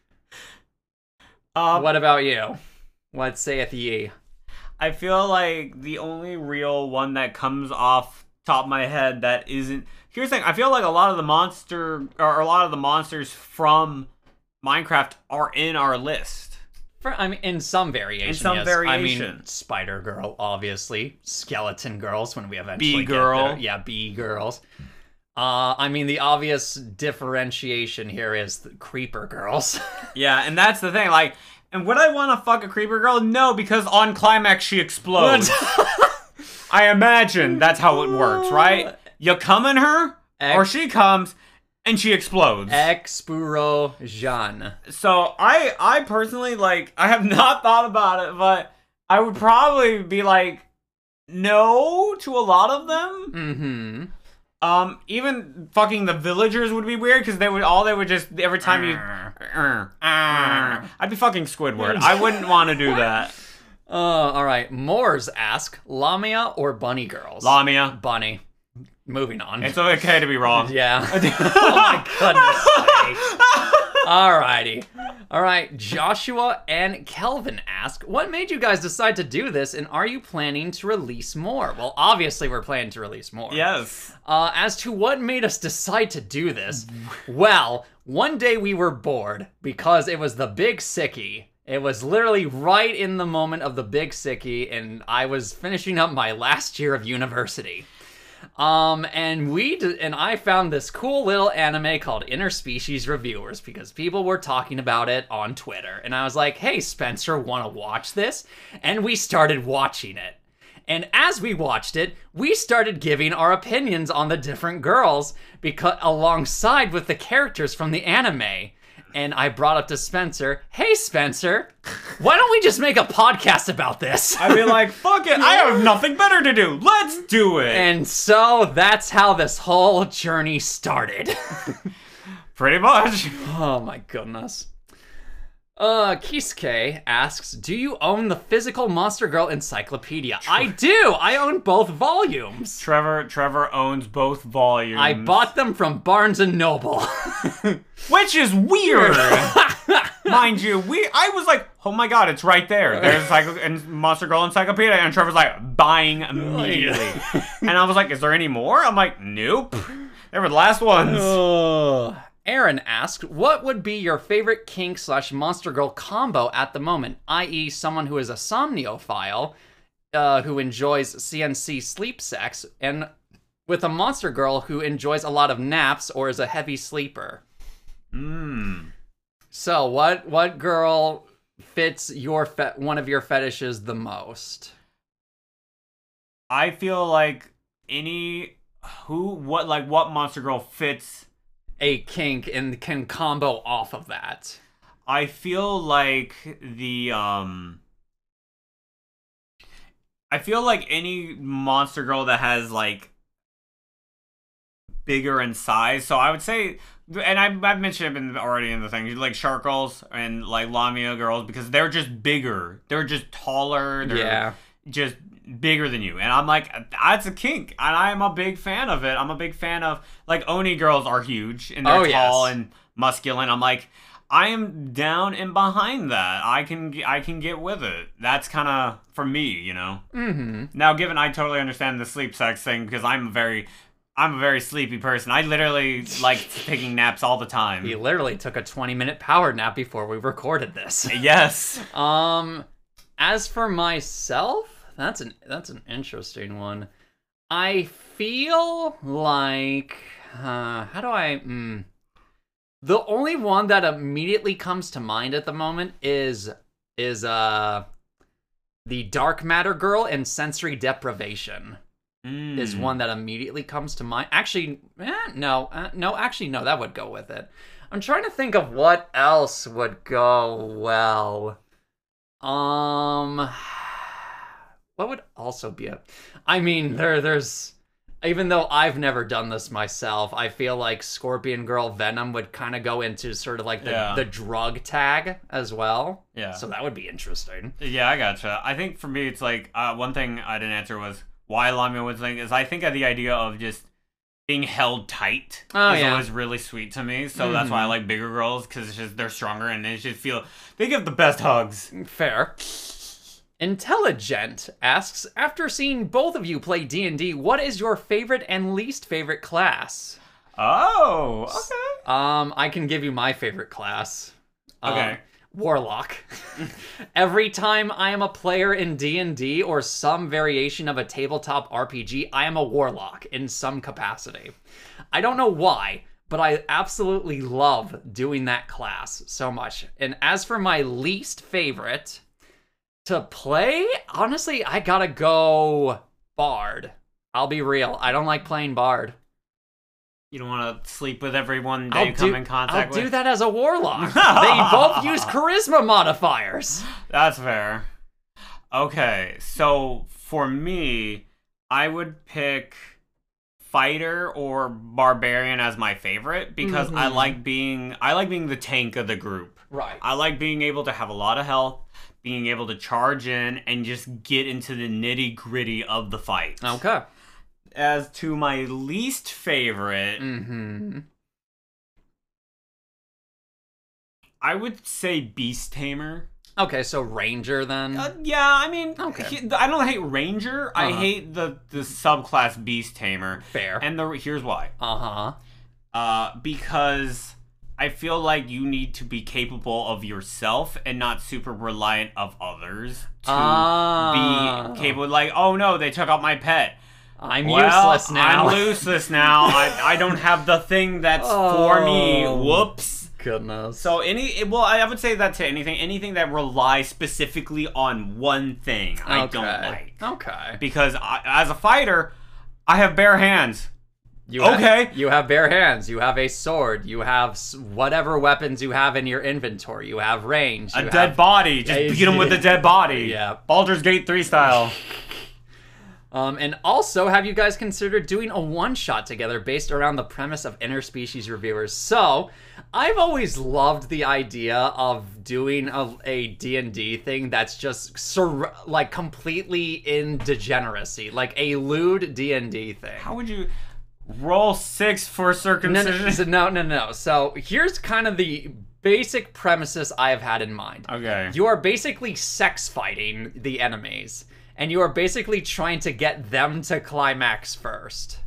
Um, what about you? What saith ye? I feel like the only real one that comes off top of my head that isn't... Here's the thing. I feel like a lot of the monster... Or a lot of the monsters from Minecraft are in our list. For, I mean, in some variation, In some yes. variation. I mean, Spider Girl, obviously. Skeleton Girls, when we eventually Bee get Girl. there. Yeah, Bee Girls. Uh, I mean, the obvious differentiation here is the Creeper Girls. Yeah, and that's the thing. Like... And would I want to fuck a creeper girl? No, because on climax she explodes. I imagine that's how it works, right? You come in her, Ex- or she comes, and she explodes. Explosion. So I, I personally, like, I have not thought about it, but I would probably be like, no to a lot of them. Mm-hmm. Um, even fucking the villagers would be weird because they would all they would just every time you, uh, uh, I'd be fucking Squidward. I wouldn't want to do that. Uh, all right. Moors ask Lamia or Bunny Girls. Lamia, Bunny. Moving on. It's okay to be wrong. Yeah. Oh my goodness. Alrighty. All right. Joshua and Kelvin ask, what made you guys decide to do this, and are you planning to release more? Well, obviously we're planning to release more. Yes. Uh, as to what made us decide to do this, well, one day we were bored because it was the Big Sickie. It was literally right in the moment of the Big Sickie, and I was finishing up my last year of university. Um, and we d- and I found this cool little anime called Interspecies Reviewers because people were talking about it on Twitter. And I was like, hey, Spencer, want to watch this? And we started watching it. And as we watched it, we started giving our opinions on the different girls because alongside with the characters from the anime. And I brought up to Spencer, hey, Spencer, why don't we just make a podcast about this? I'd be like, fuck it, I have nothing better to do. Let's do it. And so that's how this whole journey started. Pretty much. Oh my goodness. Uh, Kisuke asks, do you own the physical Monster Girl Encyclopedia? I do! I own both volumes! Trevor Trevor owns both volumes. I bought them from Barnes and Noble. Which is weird! Mind you, we I was like, oh my god, it's right there. There's like and Monster Girl Encyclopedia, and Trevor's like, buying immediately. And I was like, is there any more? I'm like, nope. They were the last ones. Oh. Aaron asked, what would be your favorite kink slash Monster Girl combo at the moment, that is someone who is a somniophile, uh, who enjoys C N C sleep sex, and with a Monster Girl who enjoys a lot of naps or is a heavy sleeper? Hmm. So, what what girl fits your fe- one of your fetishes the most? I feel like any who what like what Monster Girl fits a kink and can combo off of that. I feel like the um I feel like any monster girl that has like bigger in size. So I would say, and I've, I've mentioned it in, already in the thing, like shark girls and like Lamia girls, because they're just bigger. They're just taller. They're Yeah. just bigger than you. And I'm like, that's a kink. And I am a big fan of it. I'm a big fan of, like, Oni girls are huge and they're Oh, tall yes. and muscular. I'm like, I am down and behind that. I can I can get with it. That's kind of for me, you know. Mm-hmm. Now, given I totally understand the sleep sex thing because I'm a very I'm a very sleepy person. I literally like taking naps all the time. He literally took a twenty minute power nap before we recorded this. Yes. Um, as for myself, that's an that's an interesting one. I feel like uh, how do I? Mm, the only one that immediately comes to mind at the moment is is uh the dark matter girl and sensory deprivation. Mm. Is one that immediately comes to mind. Actually, eh, no, uh, no, actually, no, that would go with it. I'm trying to think of what else would go well. Um, what would also be a? I mean, there, there's. Even though I've never done this myself, I feel like Scorpion Girl Venom would kind of go into sort of like the, Yeah. the drug tag as well. Yeah. So that would be interesting. Yeah, I gotcha. I think for me, it's like uh, one thing I didn't answer was why Lamia would think is I think of the idea of just being held tight Oh, is yeah. always really sweet to me. So that's why I Mhm. like bigger girls because it's just they're stronger and they just feel they give the best hugs. Fair. Intelligent asks, after seeing both of you play D and D, what is your favorite and least favorite class? Oh, okay. Um, I can give you my favorite class. Um, Okay. Warlock. Every time I am a player in D and D or some variation of a tabletop R P G, I am a warlock in some capacity. I don't know why, but I absolutely love doing that class so much. And as for my least favorite to play, honestly, I gotta go Bard. I'll be real. I don't like playing Bard. You don't want to sleep with everyone that I'll you come do, in contact I'll with? do that as a warlock. They both use charisma modifiers. That's fair. Okay, so for me, I would pick fighter or barbarian as my favorite because I Mhm. like being I like being the tank of the group. Right. I like being able to have a lot of health, being able to charge in and just get into the nitty-gritty of the fight. Okay. As to my least favorite, Mm-hmm. I would say Beast Tamer. Okay, so Ranger then. Uh, yeah, I mean, Okay. he- I don't hate Ranger. I Uh-huh. hate the the subclass Beast Tamer. Fair. And the here's why. Uh-huh. Uh, because I feel like you need to be capable of yourself and not super reliant of others to Ah. be capable. Like, oh no, they took out my pet. I'm Well, useless now. I'm useless now. I, I don't have the thing that's for me. Oh. Whoops. Goodness. So any well, I would say that to anything, anything that relies specifically on one thing, I okay. don't like. Okay. Because I, as a fighter, I have bare hands. You have, Okay. You have bare hands. You have a sword. You have s- whatever weapons you have in your inventory. You have range. A you dead have, body. Just Yeah, beat him with a dead body. Yeah. Baldur's Gate three style. Um, and also, have you guys considered doing a one-shot together based around the premise of Interspecies Reviewers? So, I've always loved the idea of doing a, a D and D thing that's just sur- like completely in degeneracy, like a lewd D and D thing. How would you roll six for No, circumcision? no, so no, no, no. So here's kind of the basic premises I've had in mind. Okay. You are basically sex fighting the enemies, and you are basically trying to get them to climax first.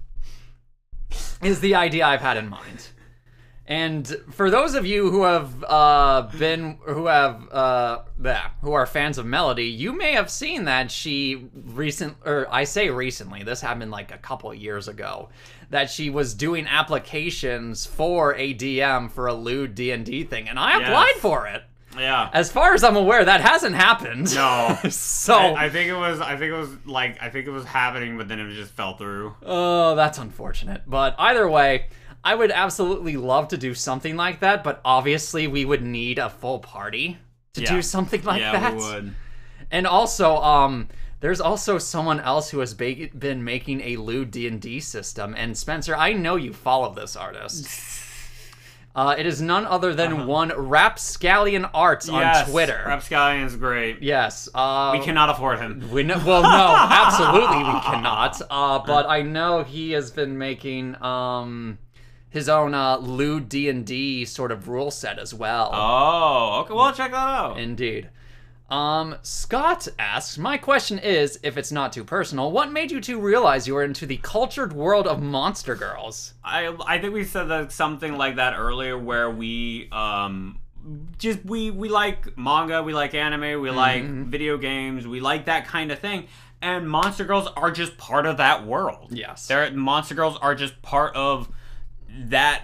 Is the idea I've had in mind. And for those of you who have uh, been, who have, uh, yeah, who are fans of Melody, you may have seen that she recent, or I say recently, this happened like a couple of years ago, that she was doing applications for a D M for a lewd D and D thing, and I applied Yes. for it. Yeah. As far as I'm aware, that hasn't happened. No. so, I, I think it was. I think it was like. I think it was happening, but then it just fell through. oh, that's unfortunate. But either way, I would absolutely love to do something like that, but obviously we would need a full party to Yeah. do something like yeah, that. we would. And also, um, There's also someone else who has ba- been making a lewd D and D system, and Spencer, I know you follow this artist. Uh, it is none other than Uh-huh. one Rapscallion Arts Yes, on Twitter. Rapscallion's great. Yes. Uh, We cannot afford him. We know, well, no, absolutely we cannot. Uh, but I know he has been making um, his own uh, lewd D and D sort of rule set as well. Oh, okay. Well, check that out. Indeed. Um, Scott asks, my question is, if it's not too personal, what made you two realize you were into the cultured world of Monster Girls? I I think we said that something like that earlier, where we um just we we like manga, we like anime, we like video games, we like that kind of thing, and Monster Girls are just part of that world. Yes. They're Monster Girls are just part of that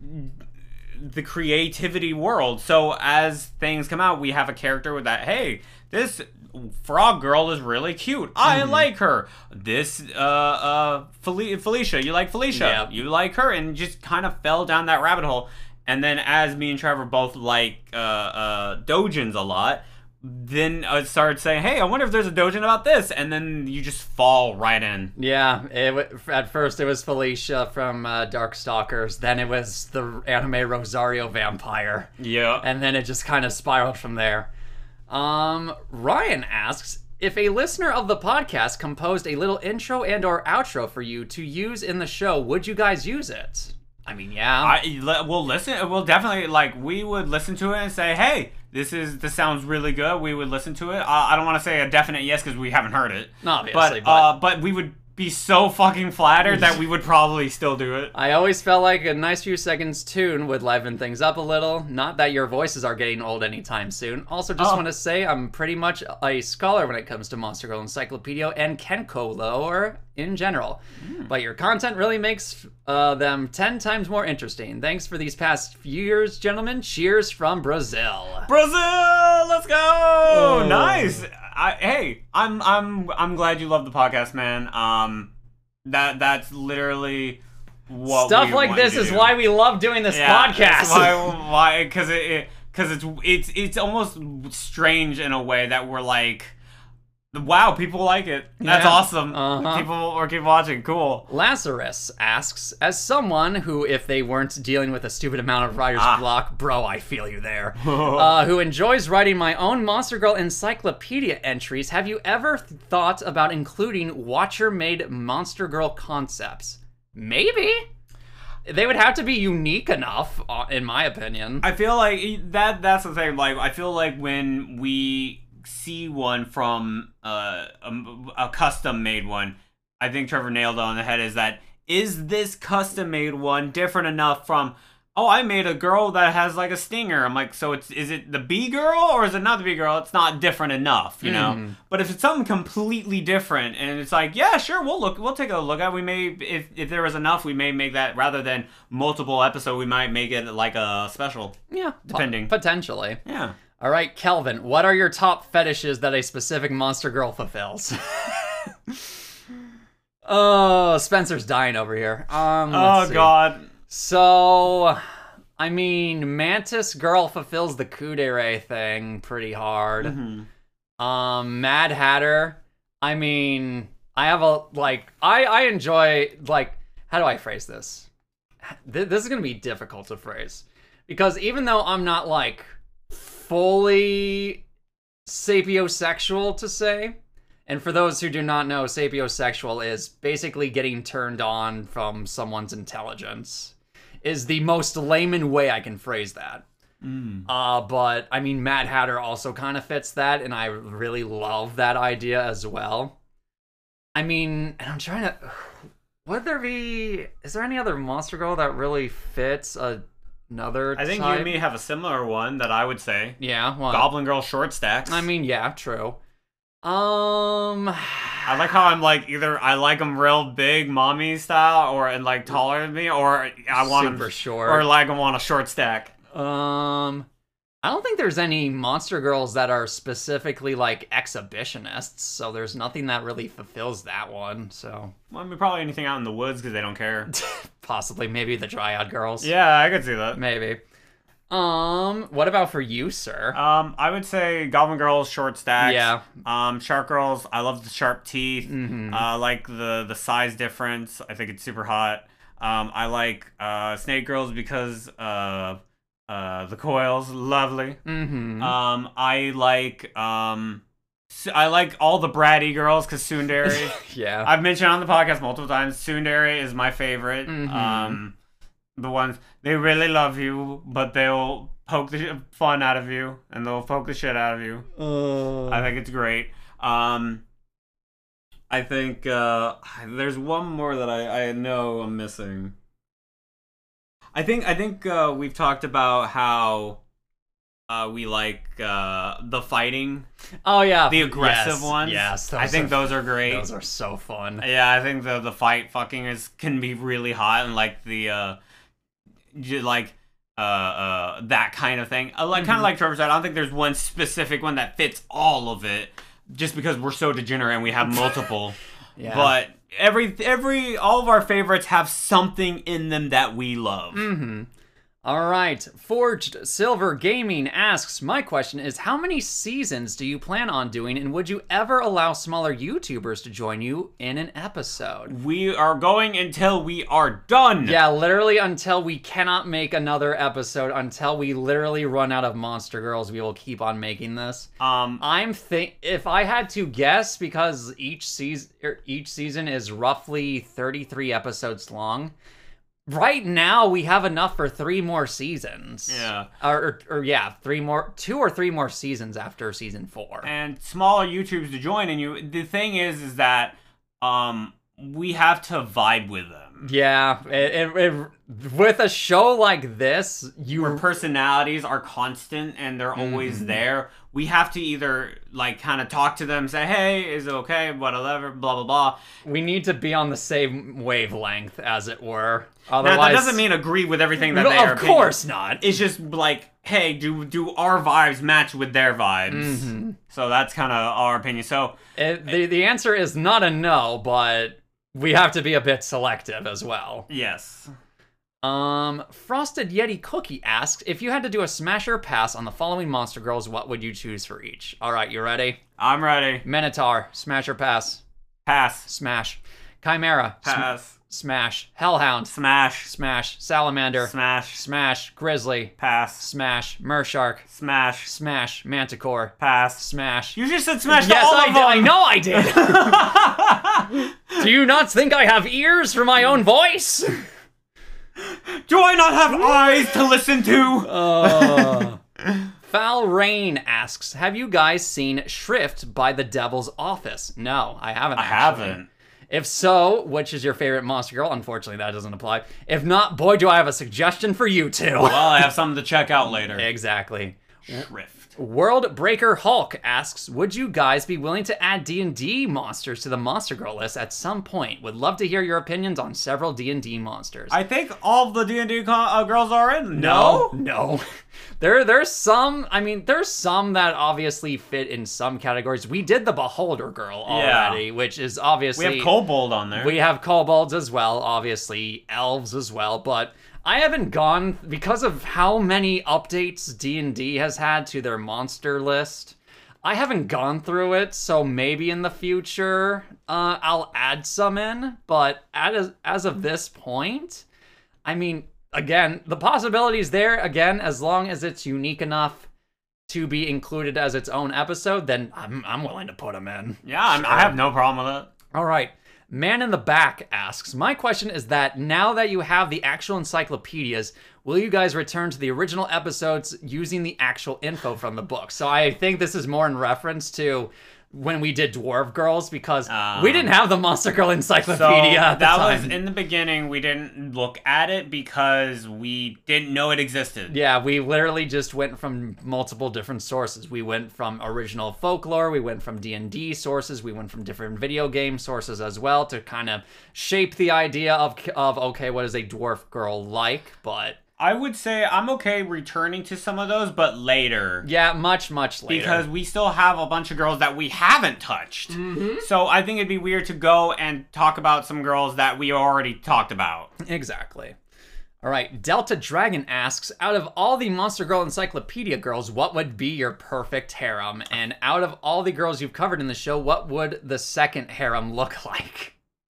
the creativity world. So as things come out, we have a character with that. Hey, this frog girl is really cute. I Mm-hmm. like her. This uh uh Fel- Felicia, you like Felicia? Yep. You like her, and just kind of fell down that rabbit hole. And then as me and Trevor both like uh uh doujins a lot, then I started saying, hey, I wonder if there's a doujin about this, and then you just fall right in. Yeah, it, w- at first it was Felicia from uh, Darkstalkers, then it was the anime Rosario Vampire, Yeah. and then it just kind of spiraled from there. Um, Ryan asks, if a listener of the podcast composed a little intro and or outro for you to use in the show, would you guys use it? I mean, yeah. I we'll listen. We'll definitely like we would listen to it and say, "Hey, this is this sounds really good." We would listen to it. Uh, I don't want to say a definite yes because we haven't heard it. Obviously, but but- uh, but we would be so fucking flattered that we would probably still do it. I always felt like a nice few seconds tune would liven things up a little. Not that your voices are getting old anytime soon. Also, just Oh. want to say I'm pretty much a scholar when it comes to Monster Girl Encyclopedia and Kenko lore in general. But your content really makes uh, them ten times more interesting. Thanks for these past few years, gentlemen. Cheers from Brazil. Brazil, let's go! Oh. Nice. I, hey, I'm I'm I'm glad you love the podcast, man. Um, that that's literally what Stuff we like want this to is do. why we love doing this Yeah, podcast. that's why why because it. it Because it's it's it's almost strange in a way that we're like, wow, people like it. That's Yeah. awesome. Uh-huh. People are keep watching. Cool. Lazarus asks, as someone who, if they weren't dealing with a stupid amount of writer's Ah. block, bro, I feel you there, uh, who enjoys writing my own Monster Girl Encyclopedia entries, have you ever th- thought about including Watcher-made Monster Girl concepts? Maybe. They would have to be unique enough, uh, in my opinion. I feel like that. That's the thing. Like I feel like when we see one from uh, a, a custom made one, I think Trevor nailed it on the head. Is that is this custom made one different enough from? Oh, I made a girl that has like a stinger. I'm like, so it's is it the B girl or is it not the B girl? It's not different enough, you know. Mm. But if it's something completely different, and it's like, yeah, sure, we'll look, we'll take a look at. It. We may, if if there was enough, we may make that rather than multiple episode. We might make it like a special. Yeah, po- Depending. potentially. Yeah. All right, Kelvin, what are your top fetishes that a specific Monster Girl fulfills? Oh, Spencer's dying over here. Um, let's Oh see. God. So, I mean, Mantis Girl fulfills the Kudere thing pretty hard. Mm-hmm. Um, Mad Hatter, I mean, I have a, like, I, I enjoy, like, how do I phrase this? Th- This is going to be difficult to phrase. Because even though I'm not, like, fully sapiosexual to say, and for those who do not know, sapiosexual is basically getting turned on from someone's intelligence, is the most layman way I can phrase that. Mm. Uh, but, I mean, Mad Hatter also kind of fits that, and I really love that idea as well. I mean, and I'm trying to... Would there be... Is there any other Monster Girl that really fits a, another I think type? you and me have a similar one that I would say. Yeah, well... Goblin Girl short stacks. I mean, yeah, true. Um... I like how I'm like either I like them real big, mommy style, or and like taller than me, or I want Super them short. or like them on a short stack. Um... I don't think there's any Monster Girls that are specifically, like, exhibitionists, so there's nothing that really fulfills that one, so... Well, I mean, probably anything out in the woods because they don't care. Possibly, maybe the Dryad Girls. Yeah, I could see that. Maybe. Um, what about for you, sir? Um, I would say Goblin Girls, short stacks. Yeah. Um, Shark Girls, I love the sharp teeth. Mhm. Uh, I like the the size difference. I think it's super hot. Um, I like uh Snake Girls because uh uh the coils, lovely. Mm-hmm. Um, I like um, s- I like all the bratty girls because Tsundere. Yeah. I've mentioned on the podcast multiple times. Tsundere is my favorite. Mhm. Um, the ones they really love you, but they'll poke the sh- fun out of you, and they'll poke the shit out of you. Uh, I think it's great. Um, I think uh, there's one more that I, I know I'm missing. I think I think uh, we've talked about how uh, we like uh, the fighting, oh yeah, the aggressive yes, ones. Yes, I think are, those are great. Those are so fun. Yeah, I think the the fight fucking is can be really hot, and like the uh, j- like uh uh that kind of thing. I like kind Mhm. of like Trevor said. I don't think there's one specific one that fits all of it, just because we're so degenerate and we have multiple. Yeah. But every every all of our favorites have something in them that we love. Mm-hmm. All right. Forged Silver Gaming asks, my question is, how many seasons do you plan on doing, and would you ever allow smaller YouTubers to join you in an episode? We are going until we are done. Yeah, literally until we cannot make another episode, until we literally run out of Monster Girls, we will keep on making this. Um. I'm think if I had to guess, because each season each season is roughly thirty-three episodes long. Right now, we have enough for three more seasons. Yeah. Or, or, or yeah, three more, two or three more seasons after season four. And smaller YouTubes to join, and you. The thing is, is that um we have to vibe with them. Yeah, it, it, it, with a show like this, you Where personalities are constant and they're always Mhm. there. We have to either like kind of talk to them, say, "Hey, is it okay?" Whatever, blah blah blah. we need to be on the same wavelength, as it were. Now Otherwise, that doesn't mean agree with everything that No, they are. of course not. It's just like, hey, do do our vibes match with their vibes? Mhm. So that's kind of our opinion. So It, the the answer is not a no, but we have to be a bit selective as well. yes, Um, Frosted Yeti Cookie asks, if you had to do a smash or pass on the following Monster Girls, what would you choose for each? All right, you ready? I'm ready. Minotaur, smash or pass? Pass, Smash. Chimera, sm- pass, smash. Hellhound, smash, smash. Salamander, smash, smash. Grizzly, pass, smash. Mershark, smash, smash. Manticore, pass. smash. You just said smash Yes, to all I of did. I them. know I did. Do you not think I have ears for my own voice? Do I not have eyes to listen to? Uh, Foul Rain asks, have you guys seen Shrift by the Devil's Office? No, I haven't. I actually. haven't. If so, which is your favorite Monster Girl? Unfortunately, that doesn't apply. If not, boy, do I have a suggestion for you two. Well, I have something to check out later. Exactly. Shrift. World Breaker Hulk asks, would you guys be willing to add D and D monsters to the Monster Girl list at some point? Would love to hear your opinions on several D and D monsters. I think all of the D and D con- uh, girls are in. No, no. There, there's some. I mean, there's some that obviously fit in some categories. We did the Beholder Girl already, which is obviously We have Kobold on there. we have kobolds as well, obviously elves as well. But I haven't gone because of how many updates D and D has had to their monster list. I haven't gone through it, so maybe in the future uh, I'll add some in. But as as of this point, I mean. Again, the possibility's there, again, as long as it's unique enough to be included as its own episode, then I'm, I'm willing to put them in. yeah, I'm, I have no problem with it. All right. Man in the Back asks, my question is that now that you have the actual encyclopedias, will you guys return to the original episodes using the actual info from the book? So I think this is more in reference to when we did Dwarf Girls, because Um, we didn't have the Monster Girl So encyclopedia at the that time. was in the beginning. We didn't look at it because we didn't know it existed. Yeah, we literally just went from multiple different sources. We went from original folklore, we went from D and D sources, we went from different video game sources as well to kind of shape the idea of, of okay, what is a dwarf girl like? But I would say I'm okay returning to some of those, but later. yeah, much, much later. Because we still have a bunch of girls that we haven't touched. Mm-hmm. So I think it'd be weird to go and talk about some girls that we already talked about. Exactly. All right, Delta Dragon asks, out of all the Monster Girl Encyclopedia girls, what would be your perfect harem? And out of all the girls you've covered in the show, what would the second harem look like?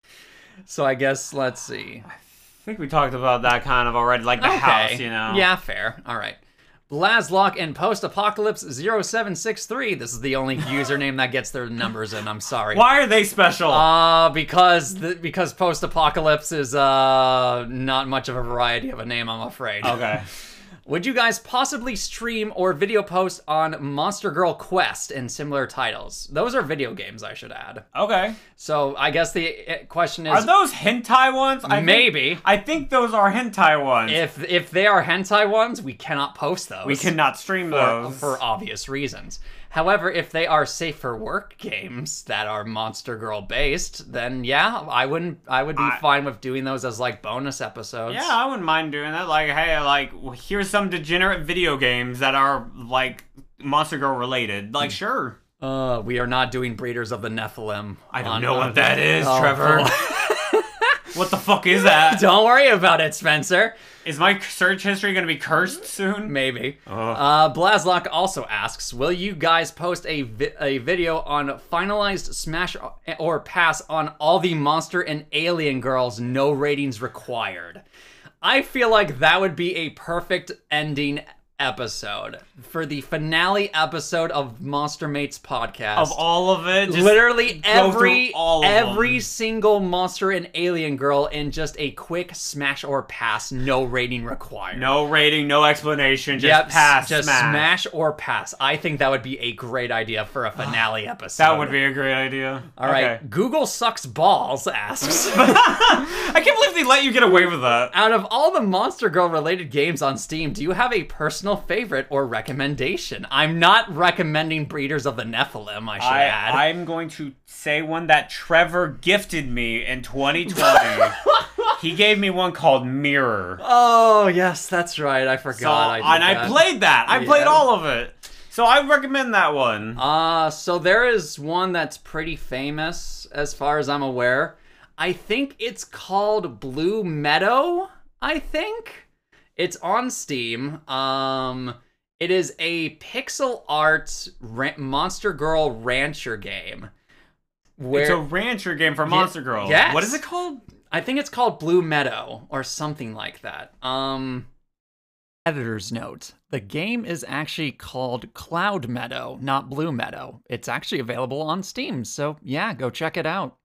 So I guess, let's see. I think we talked about that kind of already, like the okay. house, you know? Yeah, fair. All right. Blazlock and Post-Apocalypse zero seven six three. This is the only username that gets their numbers in. I'm sorry. Why are they special? Uh, because the, because Post-Apocalypse is uh not much of a variety of a name, I'm afraid. Okay. Would you guys possibly stream or video post on Monster Girl Quest and similar titles? Those are video games, I should add. Okay. So I guess the question is... Are those hentai ones? I maybe. Think, I think those are hentai ones. If if they are hentai ones, we cannot post those. We cannot stream for, those. For obvious reasons. However, if they are safe for work games that are Monster Girl based, then yeah, I wouldn't. I would be I, fine with doing those as like bonus episodes. Yeah, I wouldn't mind doing that. Like, hey, like here's some degenerate video games that are like Monster Girl related. Like, sure. Uh, we are not doing Breeders of the Nephilim. I don't on, know on, what that is, oh, Trevor. What the fuck is that? Don't worry about it, Spencer. Is my search history going to be cursed soon? Maybe. Oh. Uh, Blazlock also asks, will you guys post a, vi a video on finalized smash or pass on all the Monster and Alien Girls, no ratings required? I feel like that would be a perfect ending episode for the finale episode of Monster Mates podcast. Of all of it, just literally every all of every them. single Monster and Alien Girl in just a quick smash or pass, no rating required. No rating, no explanation, just yep, pass, just smash. smash or pass. I think that would be a great idea for a finale episode. That would be a great idea. All right, okay. Google Sucks Balls asks, I can't believe they let you get away with that. out of all the Monster Girl related games on Steam, do you have a personal favorite or recommendation? I'm not recommending Breeders of the Nephilim, I should I, add. I'm going to say one that Trevor gifted me in twenty twenty. He gave me one called Mirror. Oh, yes, that's right. I forgot. So, I did and that. I played that. I played Yeah. all of it. So I recommend that one. Uh, so there is one that's pretty famous as far as I'm aware. I think it's called Blue Meadow, I think. It's on Steam. Um, it is a pixel art ra Monster Girl Rancher game. Where It's a rancher game for Monster Girl. yes. What is it called? I think it's called Blue Meadow or something like that. Um, editor's note. The game is actually called Cloud Meadow, not Blue Meadow. It's actually available on Steam, so yeah, go check it out.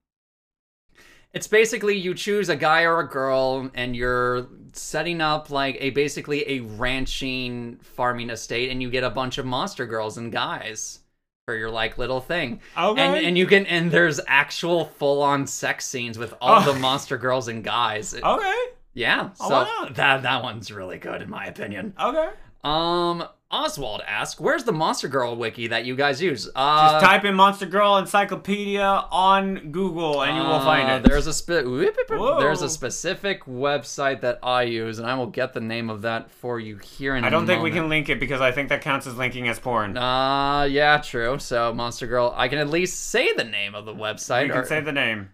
It's basically you choose a guy or a girl and you're setting up like a basically a ranching farming estate and you get a bunch of monster girls and guys for your like little thing. Okay. And and you can and there's actual full-on sex scenes with all Oh. the monster girls and guys. It- Okay. yeah. Oh, So why not? that that one's really good in my opinion. Okay. Um Oswald asks, where's the Monster Girl wiki that you guys use? Uh, Just type in Monster Girl Encyclopedia on Google and you will find Uh, it. There's a spe- Whoa. there's a specific website that I use, and I will get the name of that for you here in a I don't think we moment. can link it because I think that counts as linking as porn. Uh, yeah, true. So, Monster Girl, I can at least say the name of the website. You can say the name.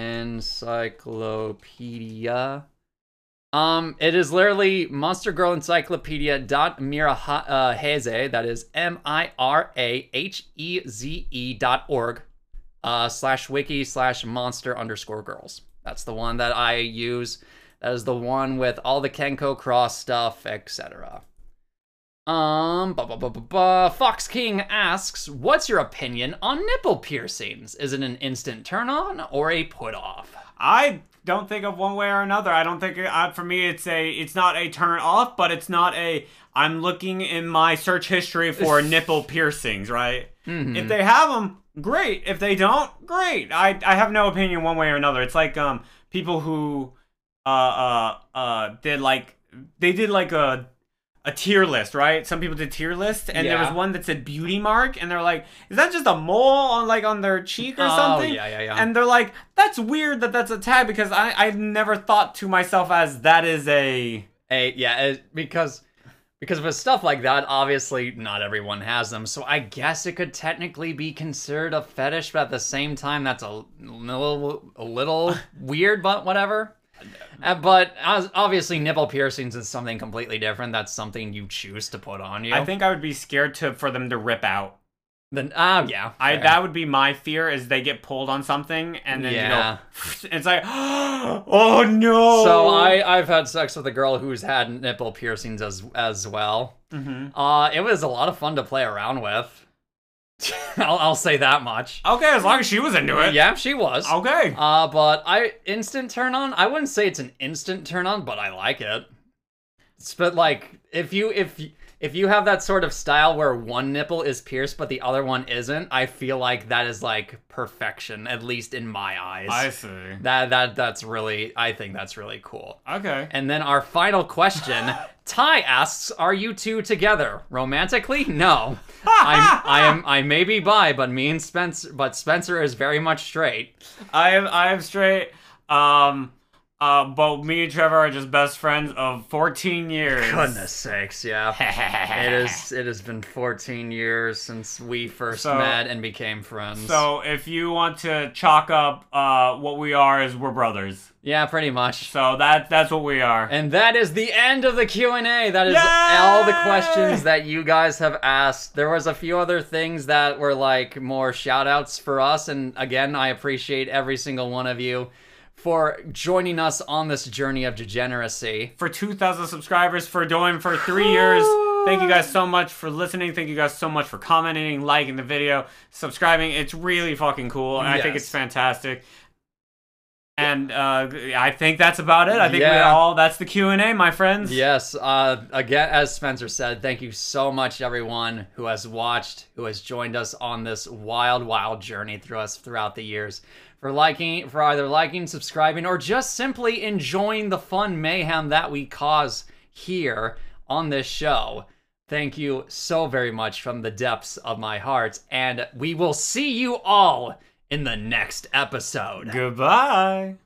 Encyclopedia. Um, it is literally Monster Girl Encyclopedia dot miraheze, that is M I R A H E Z E dot org, uh, slash wiki slash monster underscore girls. That's the one that I use. That is the one with all the Kenko Cross stuff, et cetera. Um, ba ba ba ba ba. Fox King asks, what's your opinion on nipple piercings? Is it an instant turn on or a put off? I don't think of one way or another. I don't think uh, for me it's a it's not a turn off, but it's not a I'm looking in my search history for nipple piercings, right? Mm-hmm. If they have them, great. If they don't, great. I I have no opinion one way or another. It's like um people who uh uh uh did like they did like a a tier list, right? Some people did tier list, and there Yeah. was one that said beauty mark, and they're like, is that just a mole on like on their cheek or Oh, something? yeah, yeah, yeah. And they're like, that's weird that that's a tag because I I've never thought to myself as that is a A, yeah, it, because because with stuff like that, obviously not everyone has them. So I guess it could technically be considered a fetish, but at the same time, that's a little a little weird. But whatever. Uh, but as, obviously, nipple piercings is something completely different. That's something you choose to put on you. I think I would be scared to for them to rip out. Then, oh yeah, I fair. that would be my fear is they get pulled on something and then Yeah. you know it's like oh no. So I I've had sex with a girl who's had nipple piercings as as well. Mm-hmm. Uh, it was a lot of fun to play around with. I'll I'll say that much. Okay, as long as she was into it. Yeah, she was. Okay. Uh, but I instant turn on. I wouldn't say it's an instant turn on, but I like it. It's, but like if you if you, if you have that sort of style where one nipple is pierced but the other one isn't, I feel like that is like perfection, at least in my eyes. I see. That that that's really I think that's really cool. Okay. And then our final question, Ty asks, "Are you two together romantically?" No, I'm I am I may be bi, but me and Spencer, but Spencer is very much straight. I am I am straight. Um. Uh, but me and Trevor are just best friends of fourteen years. Goodness sakes, yeah. it is. It has been fourteen years since we first So- met and became friends. So if you want to chalk up uh what we are is we're brothers. yeah, pretty much. So that that's what we are. And that is the end of the Q and A. That is Yay! all the questions that you guys have asked. There was a few other things that were like more shout outs for us. And again, I appreciate every single one of you for joining us on this journey of degeneracy. For two thousand subscribers, for doing for three years. Thank you guys so much for listening. Thank you guys so much for commenting, liking the video, subscribing. It's really fucking cool, and I think Yes. it's fantastic. And uh, I think that's about it. I think we Yeah. all that's the Q and A, my friends. Yes, uh, again, as Spencer said, thank you so much, everyone who has watched, who has joined us on this wild, wild journey through us throughout the years. For liking, for either liking, subscribing, or just simply enjoying the fun mayhem that we cause here on this show. Thank you so very much from the depths of my heart, and we will see you all in the next episode. Goodbye.